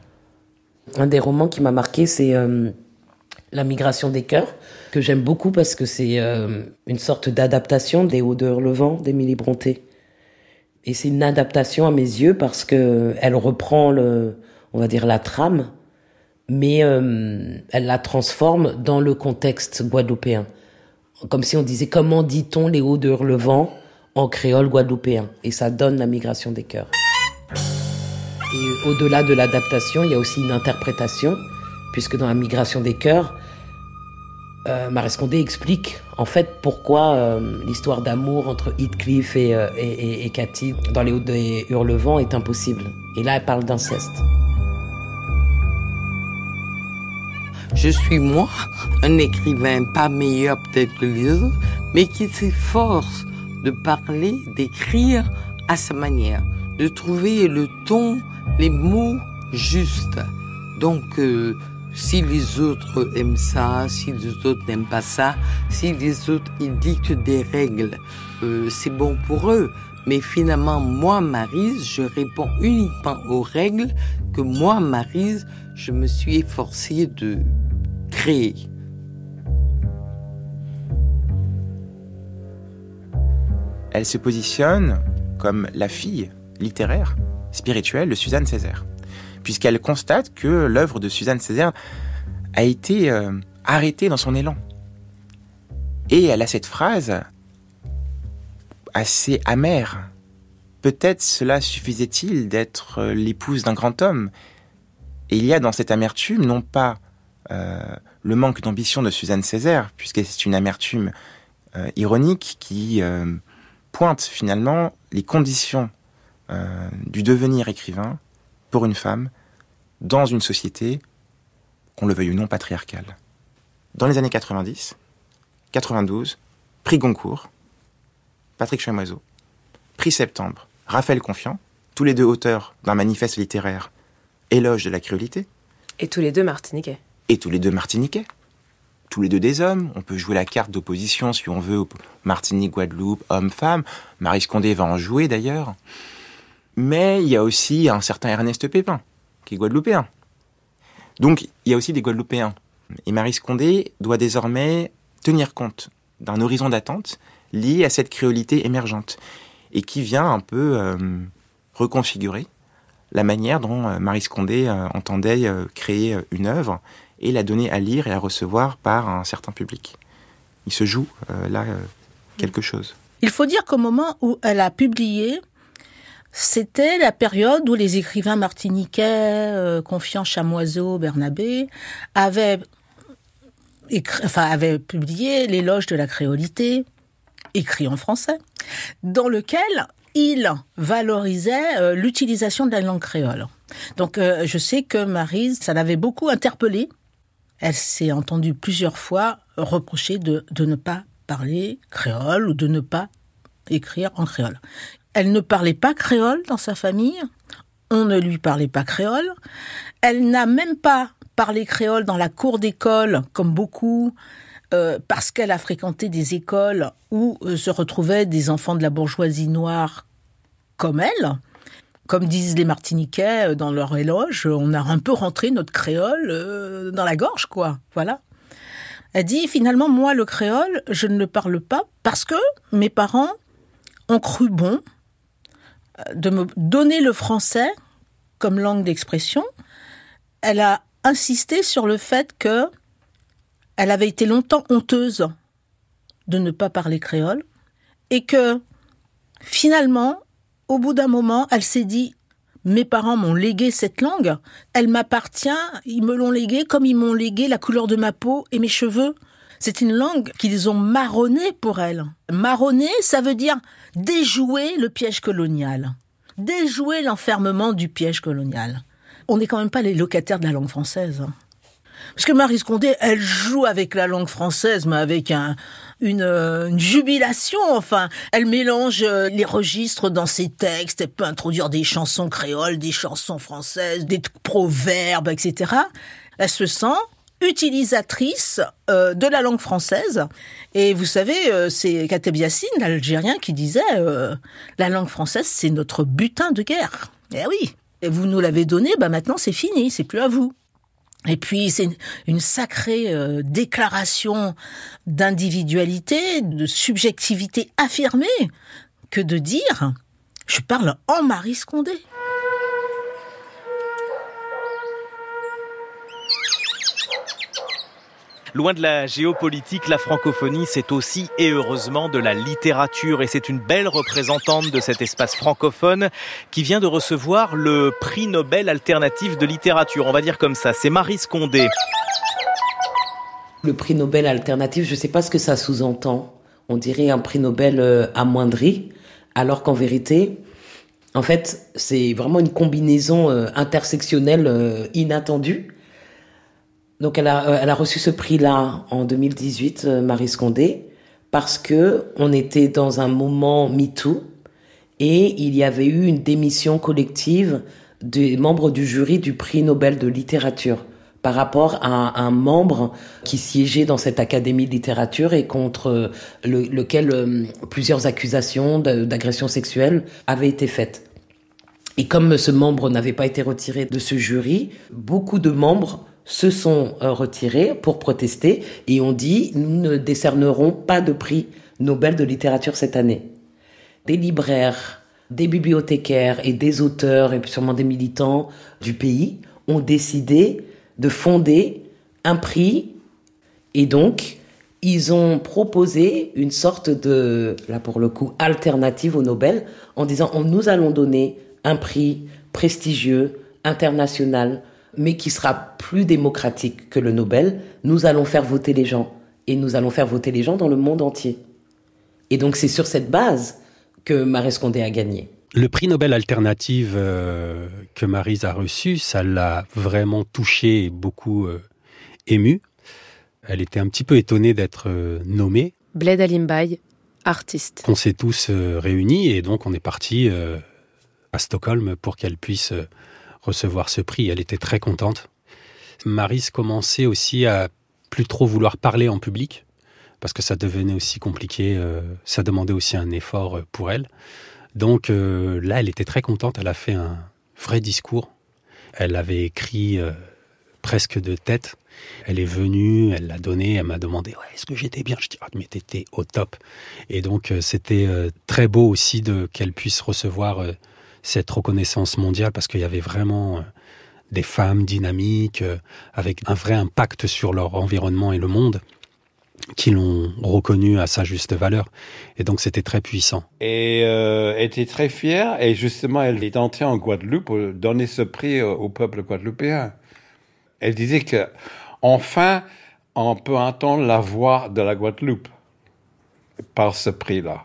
Un des romans qui m'a marqué, c'est euh, La migration des cœurs, que j'aime beaucoup parce que c'est euh, une sorte d'adaptation des Hauts de Hurlevent d'Émilie Brontë. Et c'est une adaptation à mes yeux parce que elle reprend le, on va dire la trame, mais euh, elle la transforme dans le contexte guadeloupéen. Comme si on disait, comment dit-on les Hauts de Hurlevent en créole guadeloupéen? Et ça donne La migration des cœurs. Et au-delà de l'adaptation, il y a aussi une interprétation, puisque dans La migration des cœurs, euh, Maryse Condé explique en fait pourquoi euh, l'histoire d'amour entre Heathcliff et, euh, et, et, et Cathy dans les Hauts de Hurlevent est impossible. Et là, elle parle d'inceste. Je suis, moi, un écrivain pas meilleur peut-être que les autres, mais qui s'efforce de parler, d'écrire à sa manière, de trouver le ton, les mots justes. Donc, euh, si les autres aiment ça, si les autres n'aiment pas ça, si les autres ils dictent des règles, euh, c'est bon pour eux. Mais finalement, moi, Maryse, je réponds uniquement aux règles que moi, Maryse, je me suis efforcée de créer. Elle se positionne comme la fille littéraire, spirituelle de Suzanne Césaire, puisqu'elle constate que l'œuvre de Suzanne Césaire a été euh, arrêtée dans son élan. Et elle a cette phrase assez amère. Peut-être cela suffisait-il d'être l'épouse d'un grand homme. Et il y a dans cette amertume, non pas euh, le manque d'ambition de Suzanne Césaire, puisque c'est une amertume euh, ironique qui euh, pointe finalement les conditions euh, du devenir écrivain pour une femme dans une société, qu'on le veuille ou non, patriarcale. Dans les années quatre-vingt-dix, quatre-vingt-douze, prix Goncourt, Patrick Chamoiseau, prix Septembre, Raphaël Confiant, tous les deux auteurs d'un manifeste littéraire éloge de la créolité. Et tous les deux martiniquais. Et tous les deux martiniquais. Tous les deux des hommes. On peut jouer la carte d'opposition, si on veut, Martinique, Guadeloupe, homme-femme. Maryse Condé va en jouer, d'ailleurs. Mais il y a aussi un certain Ernest Pépin, qui est guadeloupéen. Donc, il y a aussi des Guadeloupéens. Et Maryse Condé doit désormais tenir compte d'un horizon d'attente lié à cette créolité émergente et qui vient un peu euh, reconfigurer la manière dont euh, Maryse Condé euh, entendait euh, créer euh, une œuvre et la donner à lire et à recevoir par un certain public. Il se joue euh, là euh, quelque chose. Il faut dire qu'au moment où elle a publié, c'était la période où les écrivains martiniquais, euh, Confiant, Chamoiseau, Bernabé, avaient, écrit, enfin, avaient publié L'éloge de la créolité, écrit en français, dans lequel ils valorisaient euh, l'utilisation de la langue créole. Donc euh, je sais que Maryse, ça l'avait beaucoup interpellée. Elle s'est entendue plusieurs fois reprocher de, de ne pas parler créole ou de ne pas écrire en créole. Elle ne parlait pas créole dans sa famille, on ne lui parlait pas créole. Elle n'a même pas parlé créole dans la cour d'école, comme beaucoup, euh, parce qu'elle a fréquenté des écoles où euh, se retrouvaient des enfants de la bourgeoisie noire comme elle. Comme disent les Martiniquais dans leur éloge, on a un peu rentré notre créole euh, dans la gorge, quoi. Voilà. Elle dit, finalement, moi, le créole, je ne le parle pas parce que mes parents ont cru bon de me donner le français comme langue d'expression. Elle a insisté sur le fait que elle avait été longtemps honteuse de ne pas parler créole et que, finalement, au bout d'un moment, elle s'est dit « Mes parents m'ont légué cette langue, elle m'appartient, ils me l'ont léguée comme ils m'ont légué la couleur de ma peau et mes cheveux. » C'est une langue qu'ils ont marronnée pour elle. Marronner, ça veut dire déjouer le piège colonial, déjouer l'enfermement du piège colonial. On n'est quand même pas les locataires de la langue française. Parce que Maryse Condé, elle joue avec la langue française, mais avec un... Une, une jubilation, enfin. Elle mélange les registres dans ses textes, elle peut introduire des chansons créoles, des chansons françaises, des proverbes, et cetera. Elle se sent utilisatrice euh, de la langue française. Et vous savez, euh, c'est Kateb Yassine, l'Algérien, qui disait euh, « La langue française, c'est notre butin de guerre. » Eh oui, et vous nous l'avez donné, bah maintenant c'est fini, c'est plus à vous. Et puis, c'est une sacrée euh, déclaration d'individualité, de subjectivité affirmée, que de dire « je parle en Maryse Condé ». Loin de la géopolitique, la francophonie, c'est aussi et heureusement de la littérature. Et c'est une belle représentante de cet espace francophone qui vient de recevoir le prix Nobel alternatif de littérature. On va dire comme ça, c'est Maryse Condé. Le prix Nobel alternatif, je ne sais pas ce que ça sous-entend. On dirait un prix Nobel euh, amoindri, alors qu'en vérité, en fait, c'est vraiment une combinaison euh, intersectionnelle euh, inattendue. Donc elle a, elle a reçu ce prix-là en deux mille dix-huit, euh, Maryse Condé, parce que on était dans un moment MeToo et il y avait eu une démission collective des membres du jury du prix Nobel de littérature par rapport à un membre qui siégeait dans cette académie de littérature et contre le, lequel euh, plusieurs accusations d'agression sexuelle avaient été faites. Et comme ce membre n'avait pas été retiré de ce jury, beaucoup de membres se sont retirés pour protester et ont dit « Nous ne décernerons pas de prix Nobel de littérature cette année ». Des libraires, des bibliothécaires et des auteurs et sûrement des militants du pays ont décidé de fonder un prix et donc ils ont proposé une sorte de, là pour le coup, alternative au Nobel en disant « Nous allons donner un prix prestigieux, international, mais qui sera plus démocratique que le Nobel, nous allons faire voter les gens. Et nous allons faire voter les gens dans le monde entier. » Et donc c'est sur cette base que Maryse Condé a gagné. Le prix Nobel alternative euh, que Maryse a reçu, ça l'a vraiment touchée et beaucoup euh, émue. Elle était un petit peu étonnée d'être euh, nommée. Bled Alimbaï, artiste. On s'est tous euh, réunis et donc on est parti euh, à Stockholm pour qu'elle puisse... Euh, recevoir ce prix. Elle était très contente. Maryse commençait aussi à plus trop vouloir parler en public parce que ça devenait aussi compliqué, euh, ça demandait aussi un effort pour elle. Donc euh, là, elle était très contente. Elle a fait un vrai discours. Elle avait écrit euh, presque de tête. Elle est venue, elle l'a donné, elle m'a demandé ouais, est-ce que j'étais bien. Je dis ah, mais t'étais au top. Et donc euh, c'était euh, très beau aussi de qu'elle puisse recevoir euh, cette reconnaissance mondiale parce qu'il y avait vraiment euh, des femmes dynamiques euh, avec un vrai impact sur leur environnement et le monde qui l'ont reconnue à sa juste valeur. Et donc c'était très puissant. Et euh, elle était très fière et justement elle est entrée en Guadeloupe pour donner ce prix au, au peuple guadeloupéen. Elle disait que enfin, on peut entendre la voix de la Guadeloupe par ce prix-là.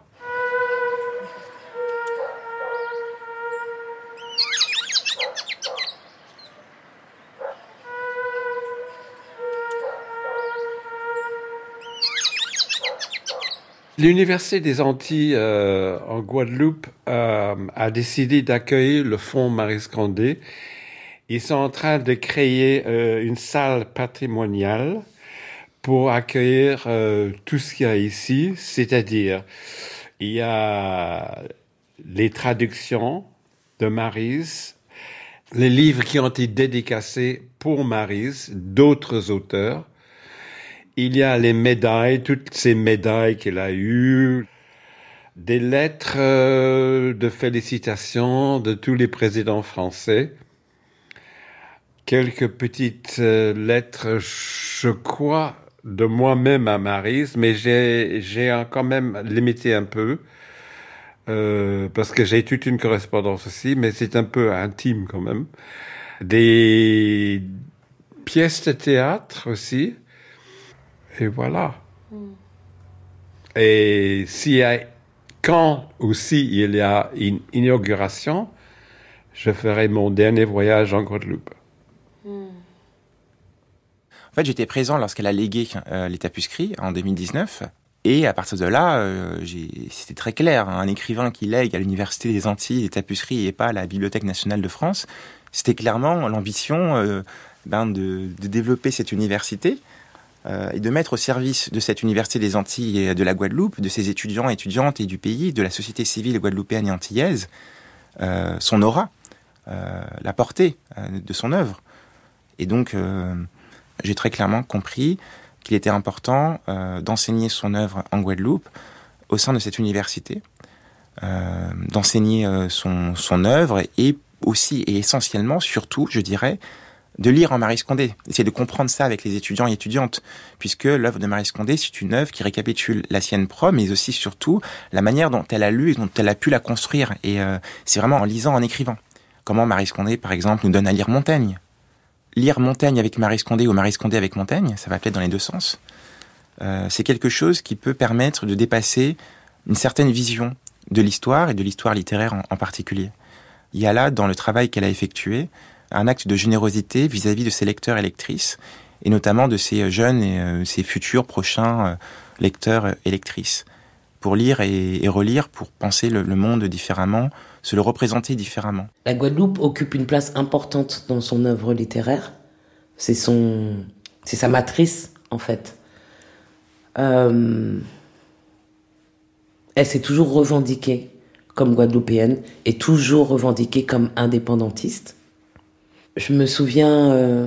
L'Université des Antilles euh, en Guadeloupe euh, a décidé d'accueillir le Fonds Maryse Condé. Ils sont en train de créer euh, une salle patrimoniale pour accueillir euh, tout ce qu'il y a ici, c'est-à-dire il y a les traductions de Maryse, les livres qui ont été dédicacés pour Maryse, d'autres auteurs. Il y a les médailles, toutes ces médailles qu'elle a eues, des lettres euh, de félicitations de tous les présidents français. Quelques petites euh, lettres, je crois, de moi-même à Maryse, mais j'ai, j'ai quand même limité un peu, euh, parce que j'ai toute une correspondance aussi, mais c'est un peu intime quand même. Des pièces de théâtre aussi, et voilà. Mm. Et s'il y a, quand aussi il y a une inauguration, je ferai mon dernier voyage en Guadeloupe. En fait, j'étais présent lorsqu'elle a légué euh, les tapuscrits en deux mille dix-neuf. Et à partir de là, euh, j'ai... c'était très clair. Hein, un écrivain qui lègue à l'Université des Antilles les tapuscrits et pas à la Bibliothèque nationale de France, c'était clairement l'ambition euh, ben de, de développer cette université euh, et de mettre au service de cette Université des Antilles et de la Guadeloupe, de ses étudiants et étudiantes et du pays, de la société civile guadeloupéenne et antillaise, euh, son aura, euh, la portée euh, de son œuvre. Et donc... Euh, j'ai très clairement compris qu'il était important euh, d'enseigner son œuvre en Guadeloupe au sein de cette université, euh, d'enseigner euh, son, son œuvre et aussi et essentiellement, surtout, je dirais, de lire en Maryse Condé. Essayer de comprendre ça avec les étudiants et étudiantes, puisque l'œuvre de Maryse Condé, c'est une œuvre qui récapitule la sienne propre, mais aussi surtout la manière dont elle a lu et dont elle a pu la construire. Et euh, c'est vraiment en lisant, en écrivant. Comment Maryse Condé, par exemple, nous donne à lire Montaigne. Lire Montaigne avec Maryse Condé ou Maryse Condé avec Montaigne, ça va peut-être dans les deux sens. Euh, c'est quelque chose qui peut permettre de dépasser une certaine vision de l'histoire et de l'histoire littéraire en, en particulier. Il y a là, dans le travail qu'elle a effectué, un acte de générosité vis-à-vis de ses lecteurs et lectrices, et notamment de ses jeunes et euh, ses futurs prochains euh, lecteurs et lectrices, pour lire et, et relire, pour penser le, le monde différemment, se le représenter différemment. La Guadeloupe occupe une place importante dans son œuvre littéraire. C'est son, c'est sa matrice, en fait. Euh, elle s'est toujours revendiquée comme guadeloupéenne et toujours revendiquée comme indépendantiste. Je me souviens euh,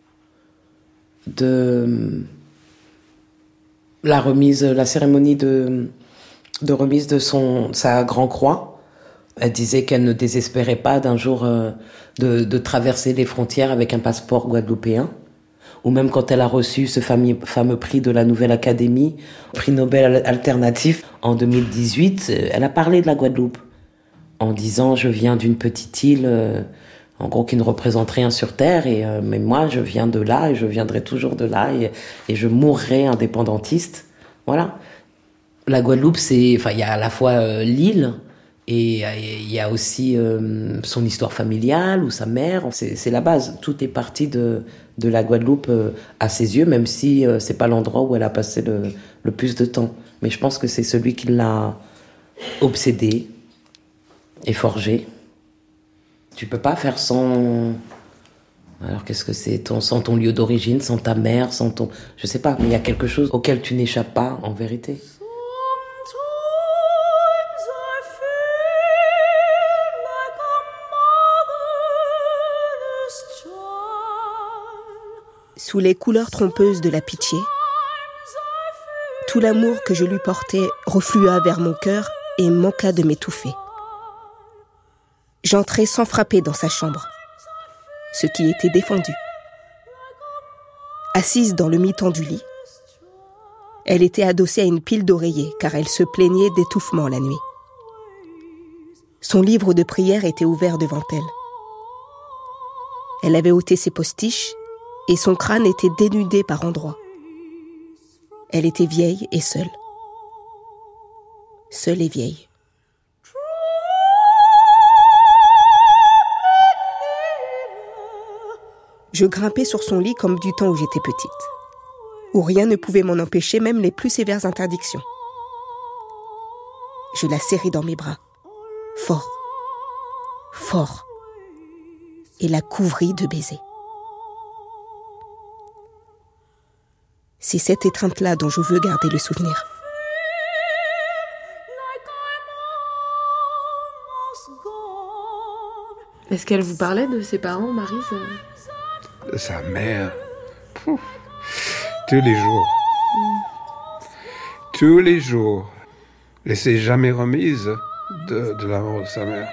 de la remise, la cérémonie de, de remise de son, sa Grand Croix. Elle disait qu'elle ne désespérait pas d'un jour euh, de, de traverser les frontières avec un passeport guadeloupéen. Ou même quand elle a reçu ce fameux, fameux prix de la Nouvelle Académie, prix Nobel alternatif, en deux mille dix-huit, elle a parlé de la Guadeloupe. En disant, je viens d'une petite île, euh, en gros, qui ne représente rien sur Terre, et, euh, mais moi, je viens de là, et je viendrai toujours de là, et, et je mourrai indépendantiste. Voilà. La Guadeloupe, c'est, enfin, il y a à la fois euh, l'île, et il y a aussi euh, son histoire familiale ou sa mère. C'est, c'est la base. Tout est parti de, de la Guadeloupe euh, à ses yeux, même si euh, c'est pas l'endroit où elle a passé le, le plus de temps. Mais je pense que c'est celui qui l'a obsédée et forgée. Tu peux pas faire sans... Alors qu'est-ce que c'est ton, sans ton lieu d'origine, sans ta mère, sans ton... Je sais pas, mais il y a quelque chose auquel tu n'échappes pas en vérité. Sous les couleurs trompeuses de la pitié, tout l'amour que je lui portais reflua vers mon cœur et manqua de m'étouffer. J'entrai sans frapper dans sa chambre, ce qui était défendu. Assise dans le mi-temps du lit, elle était adossée à une pile d'oreillers car elle se plaignait d'étouffement la nuit. Son livre de prière était ouvert devant elle. Elle avait ôté ses postiches et son crâne était dénudé par endroits. Elle était vieille et seule. Seule et vieille. Je grimpais sur son lit comme du temps où j'étais petite, où rien ne pouvait m'en empêcher, même les plus sévères interdictions. Je la serrai dans mes bras, fort, fort, et la couvris de baisers. C'est cette étreinte-là dont je veux garder le souvenir. Est-ce qu'elle vous parlait de ses parents, Maryse ? De sa mère. Pouf. Tous les jours. Mm. Tous les jours. Elle s'est jamais remise de, de la mort de sa mère.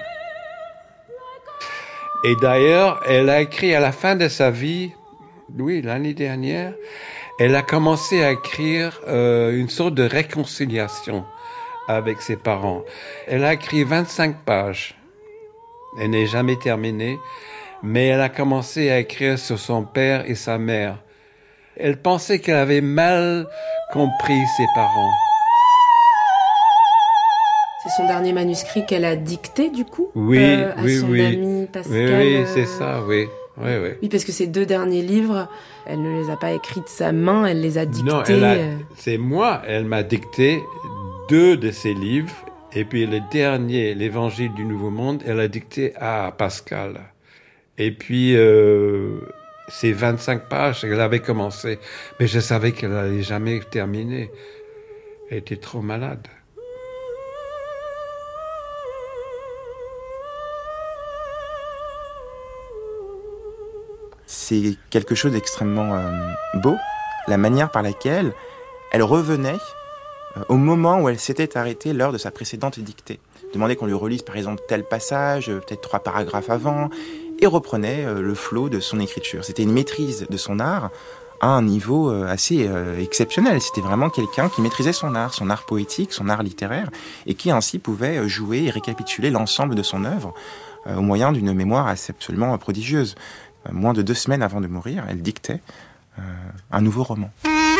Et d'ailleurs, elle a écrit à la fin de sa vie, oui, l'année dernière, elle a commencé à écrire euh, une sorte de réconciliation avec ses parents. Elle a écrit vingt-cinq pages. Elle n'est jamais terminée, mais elle a commencé à écrire sur son père et sa mère. Elle pensait qu'elle avait mal compris ses parents. C'est son dernier manuscrit qu'elle a dicté, du coup, oui, euh, à oui, son oui. ami Pascal. Oui, oui, euh... c'est ça, oui. Oui, oui. Oui, parce que ces deux derniers livres, elle ne les a pas écrits de sa main, elle les a dictés. Non, elle a... c'est moi, elle m'a dicté deux de ses livres, et puis le dernier, l'Évangile du Nouveau Monde, elle a dicté à Pascal. Et puis, euh, ces vingt-cinq pages, elle avait commencé, mais je savais qu'elle n'allait jamais terminer. Elle était trop malade. C'est quelque chose d'extrêmement euh, beau, la manière par laquelle elle revenait euh, au moment où elle s'était arrêtée lors de sa précédente dictée. Demandait qu'on lui relise par exemple tel passage, euh, peut-être trois paragraphes avant, et reprenait euh, le flot de son écriture. C'était une maîtrise de son art à un niveau euh, assez euh, exceptionnel. C'était vraiment quelqu'un qui maîtrisait son art, son art poétique, son art littéraire, et qui ainsi pouvait jouer et récapituler l'ensemble de son œuvre euh, au moyen d'une mémoire assez absolument prodigieuse. Euh, moins de deux semaines avant de mourir, elle dictait euh, un nouveau roman.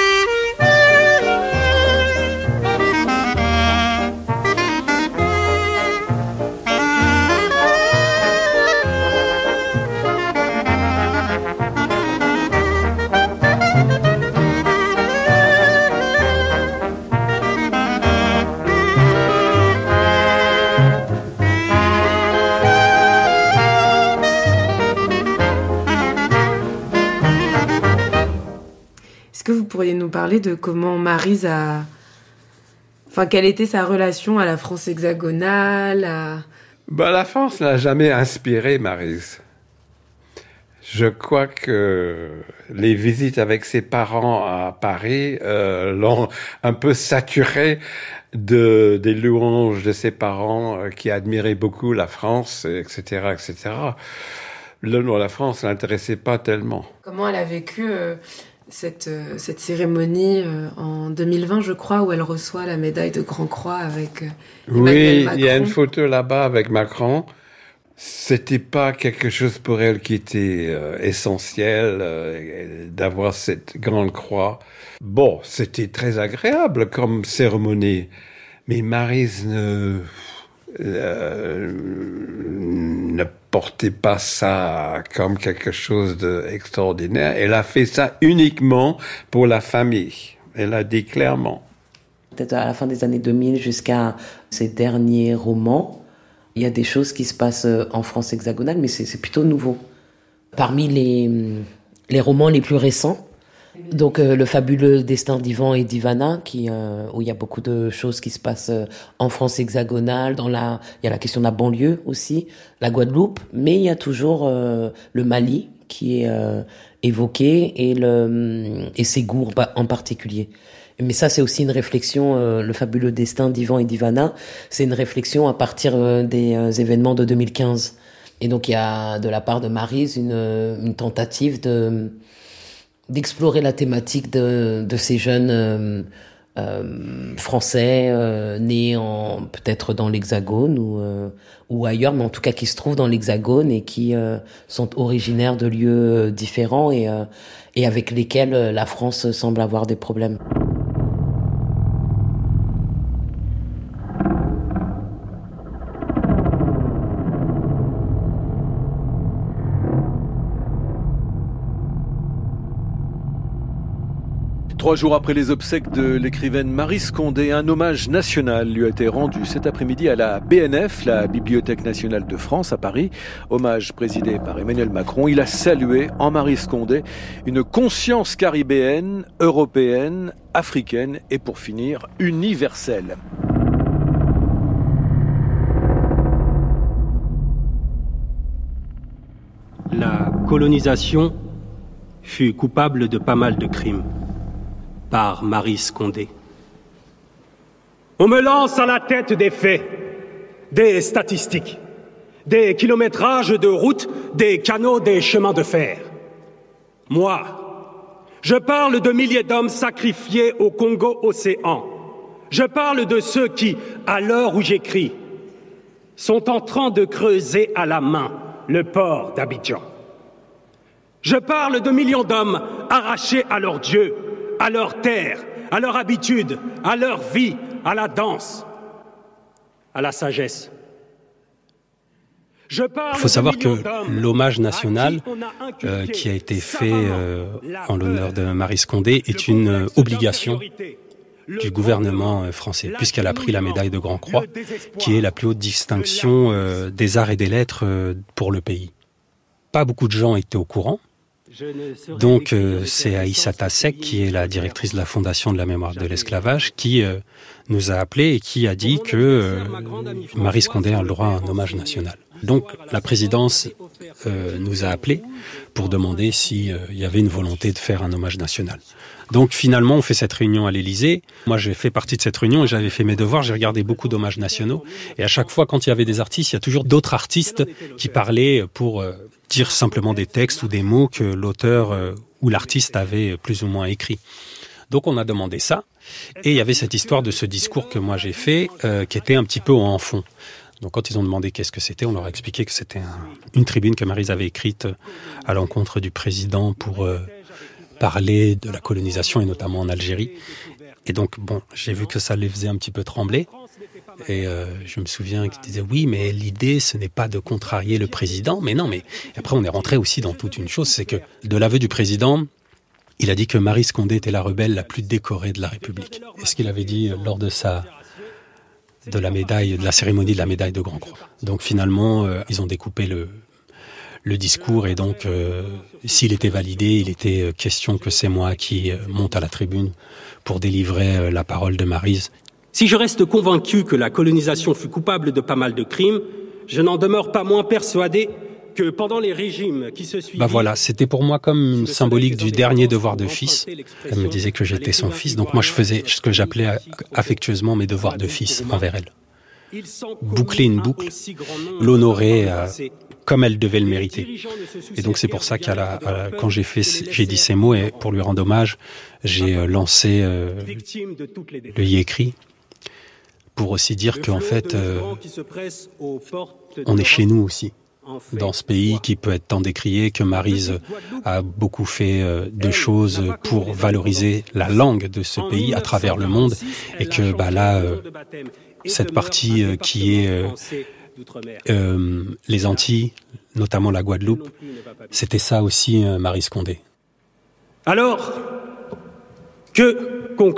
Est-ce que vous pourriez nous parler de comment Maryse a... Enfin, quelle était sa relation à la France hexagonale à... Bah, la France n'a jamais inspiré Maryse. Je crois que les visites avec ses parents à Paris euh, l'ont un peu saturé de, des louanges de ses parents euh, qui admiraient beaucoup la France, et cetera, et cetera. Le nom de la France ne l'intéressait pas tellement. Comment elle a vécu euh, cette, euh, cette cérémonie euh, en deux mille vingt, je crois, où elle reçoit la médaille de Grand Croix avec euh, Emmanuel Macron. Oui, il y a une photo là-bas avec Macron. C'était pas quelque chose pour elle qui était euh, essentiel euh, d'avoir cette grande croix. Bon, c'était très agréable comme cérémonie, mais Maryse ne, euh, ne portait pas ça comme quelque chose d'extraordinaire. Elle a fait ça uniquement pour la famille. Elle a dit clairement. Peut-être à la fin des années deux mille jusqu'à ses derniers romans, il y a des choses qui se passent en France hexagonale, mais c'est, c'est plutôt nouveau. Parmi les, les romans les plus récents, donc euh, Le fabuleux destin d'Ivan et d'Ivana, qui, euh, où il y a beaucoup de choses qui se passent en France hexagonale. Dans la, il y a la question de la banlieue aussi, la Guadeloupe, mais il y a toujours euh, le Mali, qui est euh, évoqué et, le, et ses goûts en particulier. Mais ça, c'est aussi une réflexion, euh, le fabuleux destin d'Ivan et d'Ivana, c'est une réflexion à partir euh, des euh, événements de deux mille quinze. Et donc, il y a de la part de Maryse une, une tentative de, d'explorer la thématique de, de ces jeunes euh, euh, français euh, nés en, peut-être dans l'Hexagone ou, euh, ou ailleurs, mais en tout cas qui se trouvent dans l'Hexagone et qui euh, sont originaires de lieux différents et, euh, et avec lesquels la France semble avoir des problèmes. Trois jours après les obsèques de l'écrivaine Maryse Condé, un hommage national lui a été rendu cet après-midi à la B N F, la Bibliothèque nationale de France à Paris. Hommage présidé par Emmanuel Macron. Il a salué en Maryse Condé une conscience caribéenne, européenne, africaine et pour finir universelle. La colonisation fut coupable de pas mal de crimes. Par Maryse Condé. On me lance à la tête des faits, des statistiques, des kilométrages de routes, des canaux, des chemins de fer. Moi, je parle de milliers d'hommes sacrifiés au Congo-Océan. Je parle de ceux qui, à l'heure où j'écris, sont en train de creuser à la main le port d'Abidjan. Je parle de millions d'hommes arrachés à leur Dieu, à leur terre, à leur habitude, à leur vie, à la danse, à la sagesse. Il faut savoir que l'hommage national euh, qui a été fait euh, en l'honneur de Maryse Condé est une euh, obligation du gouvernement français, puisqu'elle a pris la médaille de Grand Croix, qui est la plus haute distinction euh, des arts et des lettres euh, pour le pays. Pas beaucoup de gens étaient au courant. Donc euh, c'est Aïssata Seck, qui est la directrice de la Fondation de la mémoire de l'esclavage, qui euh, nous a appelés et qui a dit que euh, Maryse Condé a le droit à un hommage national. Donc la présidence euh, nous a appelés pour demander s'il euh, y avait une volonté de faire un hommage national. Donc finalement on fait cette réunion à l'Élysée. Moi j'ai fait partie de cette réunion et j'avais fait mes devoirs, j'ai regardé beaucoup d'hommages nationaux. Et à chaque fois quand il y avait des artistes, il y a toujours d'autres artistes qui parlaient pour euh, dire simplement des textes ou des mots que l'auteur euh, ou l'artiste avait plus ou moins écrits. Donc on a demandé ça. Et il y avait cette histoire de ce discours que moi j'ai fait euh, qui était un petit peu en fond. Donc quand ils ont demandé qu'est-ce que c'était, on leur a expliqué que c'était un, une tribune que Maryse avait écrite à l'encontre du président pour euh, parler de la colonisation et notamment en Algérie. Et donc bon, j'ai vu que ça les faisait un petit peu trembler. Et euh, je me souviens qu'ils disaient oui, mais l'idée ce n'est pas de contrarier le président. Mais non, mais après on est rentré aussi dans toute une chose, c'est que de l'aveu du président, il a dit que Maryse Condé était la rebelle la plus décorée de la République. Et ce qu'il avait dit lors de sa de la médaille, de la cérémonie de la médaille de Grand Croix. Donc finalement, euh, ils ont découpé le, le discours et donc euh, s'il était validé, il était question que c'est moi qui euh, monte à la tribune pour délivrer euh, la parole de Maryse. Si je reste convaincu que la colonisation fut coupable de pas mal de crimes, je n'en demeure pas moins persuadé que pendant les régimes qui se suivirent... Bah voilà, c'était pour moi comme une symbolique du dernier devoir de fils. Elle me disait que j'étais son fils, donc moi je faisais ce que j'appelais affectueusement mes devoirs de fils envers elle. Boucler une boucle, l'honorer euh, comme elle devait le mériter. Et donc c'est pour ça qu'à la, à la, quand j'ai fait, j'ai dit ces mots et pour lui rendre hommage, j'ai euh, lancé euh, le Yékri pour aussi dire qu'en fait, euh, on est chez nous aussi. Dans ce pays qui peut être tant décrié, que Maryse a beaucoup fait de choses pour valoriser la langue de ce pays à travers le monde, et que bah, là, euh, cette partie euh, qui est euh, euh, les Antilles, notamment la Guadeloupe, c'était ça aussi euh, Maryse Condé. Alors, que conclure ?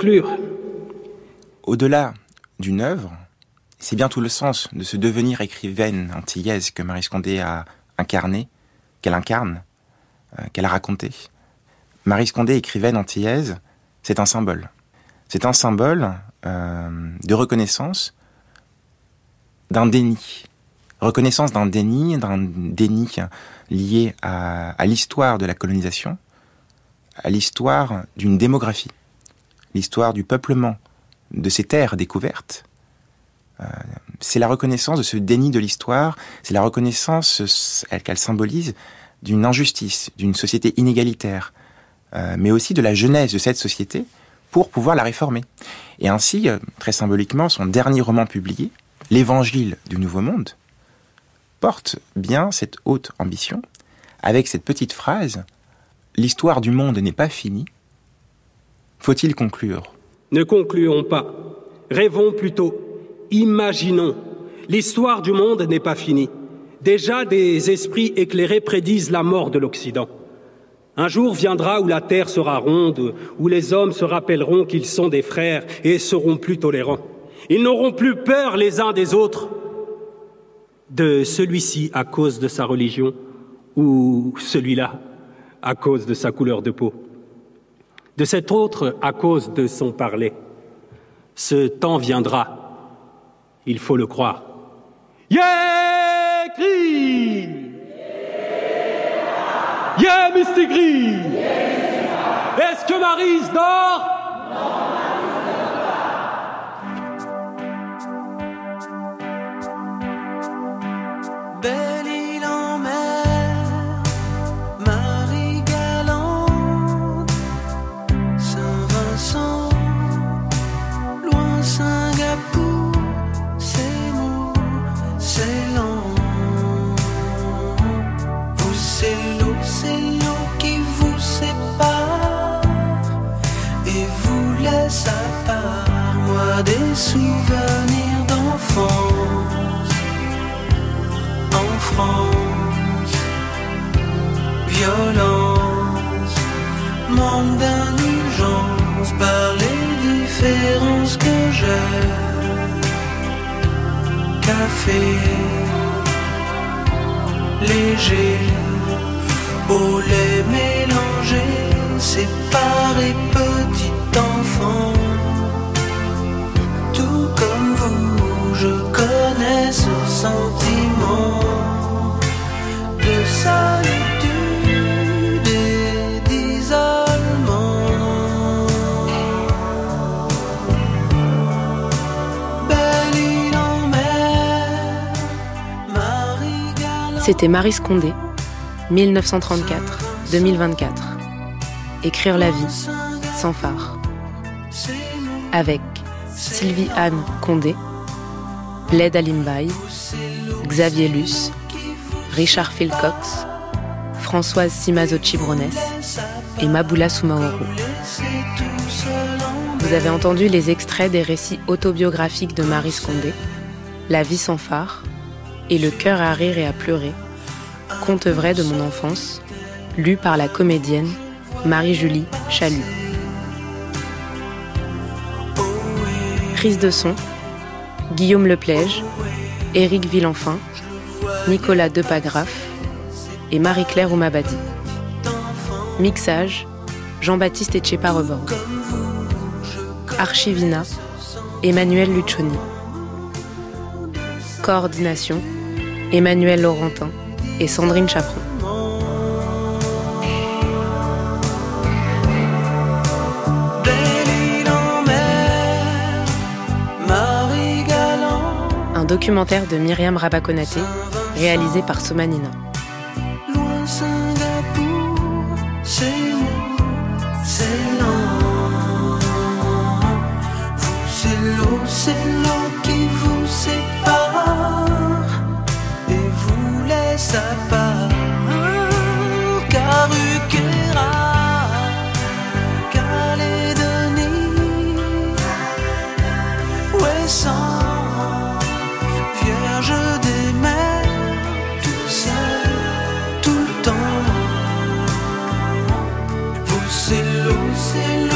Au-delà d'une œuvre, c'est bien tout le sens de ce devenir écrivaine antillaise que Maryse Condé a incarné, qu'elle incarne, euh, qu'elle a raconté. Maryse Condé, écrivaine antillaise, c'est un symbole. C'est un symbole euh, de reconnaissance d'un déni Reconnaissance d'un déni, d'un déni lié à, à l'histoire de la colonisation, à l'histoire d'une démographie, l'histoire du peuplement de ces terres découvertes. Euh, c'est la reconnaissance de ce déni de l'histoire, c'est la reconnaissance qu'elle symbolise d'une injustice, d'une société inégalitaire, euh, mais aussi de la jeunesse de cette société pour pouvoir la réformer. Et ainsi, euh, très symboliquement, son dernier roman publié, L'Évangile du Nouveau Monde, porte bien cette haute ambition, avec cette petite phrase « L'histoire du monde n'est pas finie. Faut-il conclure ?» Ne concluons pas. Rêvons plutôt. Imaginons. L'histoire du monde n'est pas finie. Déjà, des esprits éclairés prédisent la mort de l'Occident. Un jour viendra où la terre sera ronde, où les hommes se rappelleront qu'ils sont des frères et seront plus tolérants. Ils n'auront plus peur les uns des autres, de celui-ci à cause de sa religion ou celui-là à cause de sa couleur de peau, de cet autre à cause de son parler. Ce temps viendra, il faut le croire. Yeah, cri! Yeah, Mistigri! Est-ce que Maryse dort? Belle île en mer, Marie galante, Saint-Vincent, loin Singapour, c'est mou, c'est lent. Vous, c'est l'eau, c'est l'eau qui vous sépare et vous laisse à part. Moi, des souvenirs d'enfance. En France, violence, manque d'indulgence par les différences que j'ai. Café, léger, au lait mélangé, séparé, petit enfant. Tout comme vous, je connais ce sentiment de solitude et d'isolement. Belle île en mer, Marie galante. C'était Maryse Condé, mille neuf cent trente-quatre à deux mille vingt-quatre. Écrire la vie, sans phare. Avec Sylvie-Anne Condé, Bled Alimbaï, Xavier Luce, Richard Philcox, Françoise Simazochi-Brones et Maboula Soumaoro. Vous avez entendu les extraits des récits autobiographiques de Maryse Condé, La vie sans phare et Le cœur à rire et à pleurer, conte vrai de mon enfance, lu par la comédienne Marie-Julie Chalut. Prise de son, Guillaume Leplège, Éric Villenfin, Nicolas Depagraf et Marie-Claire Oumabadi. Mixage, Jean-Baptiste Etchepa-Reborg. Archivina, Emmanuel Lucioni. Coordination, Emmanuel Laurentin et Sandrine Chaperon. Un documentaire de Myriam Rabakonaté, réalisé par Somanina. Loin Singapour, c'est mou, c'est lent. Vous, c'est l'eau, c'est l'eau qui vous sépare et vous laisse à part. Karukera, Calédonie, Ouessant. Vierge des mers, tout seul, tout le temps. Vous, c'est l'eau, c'est l'eau.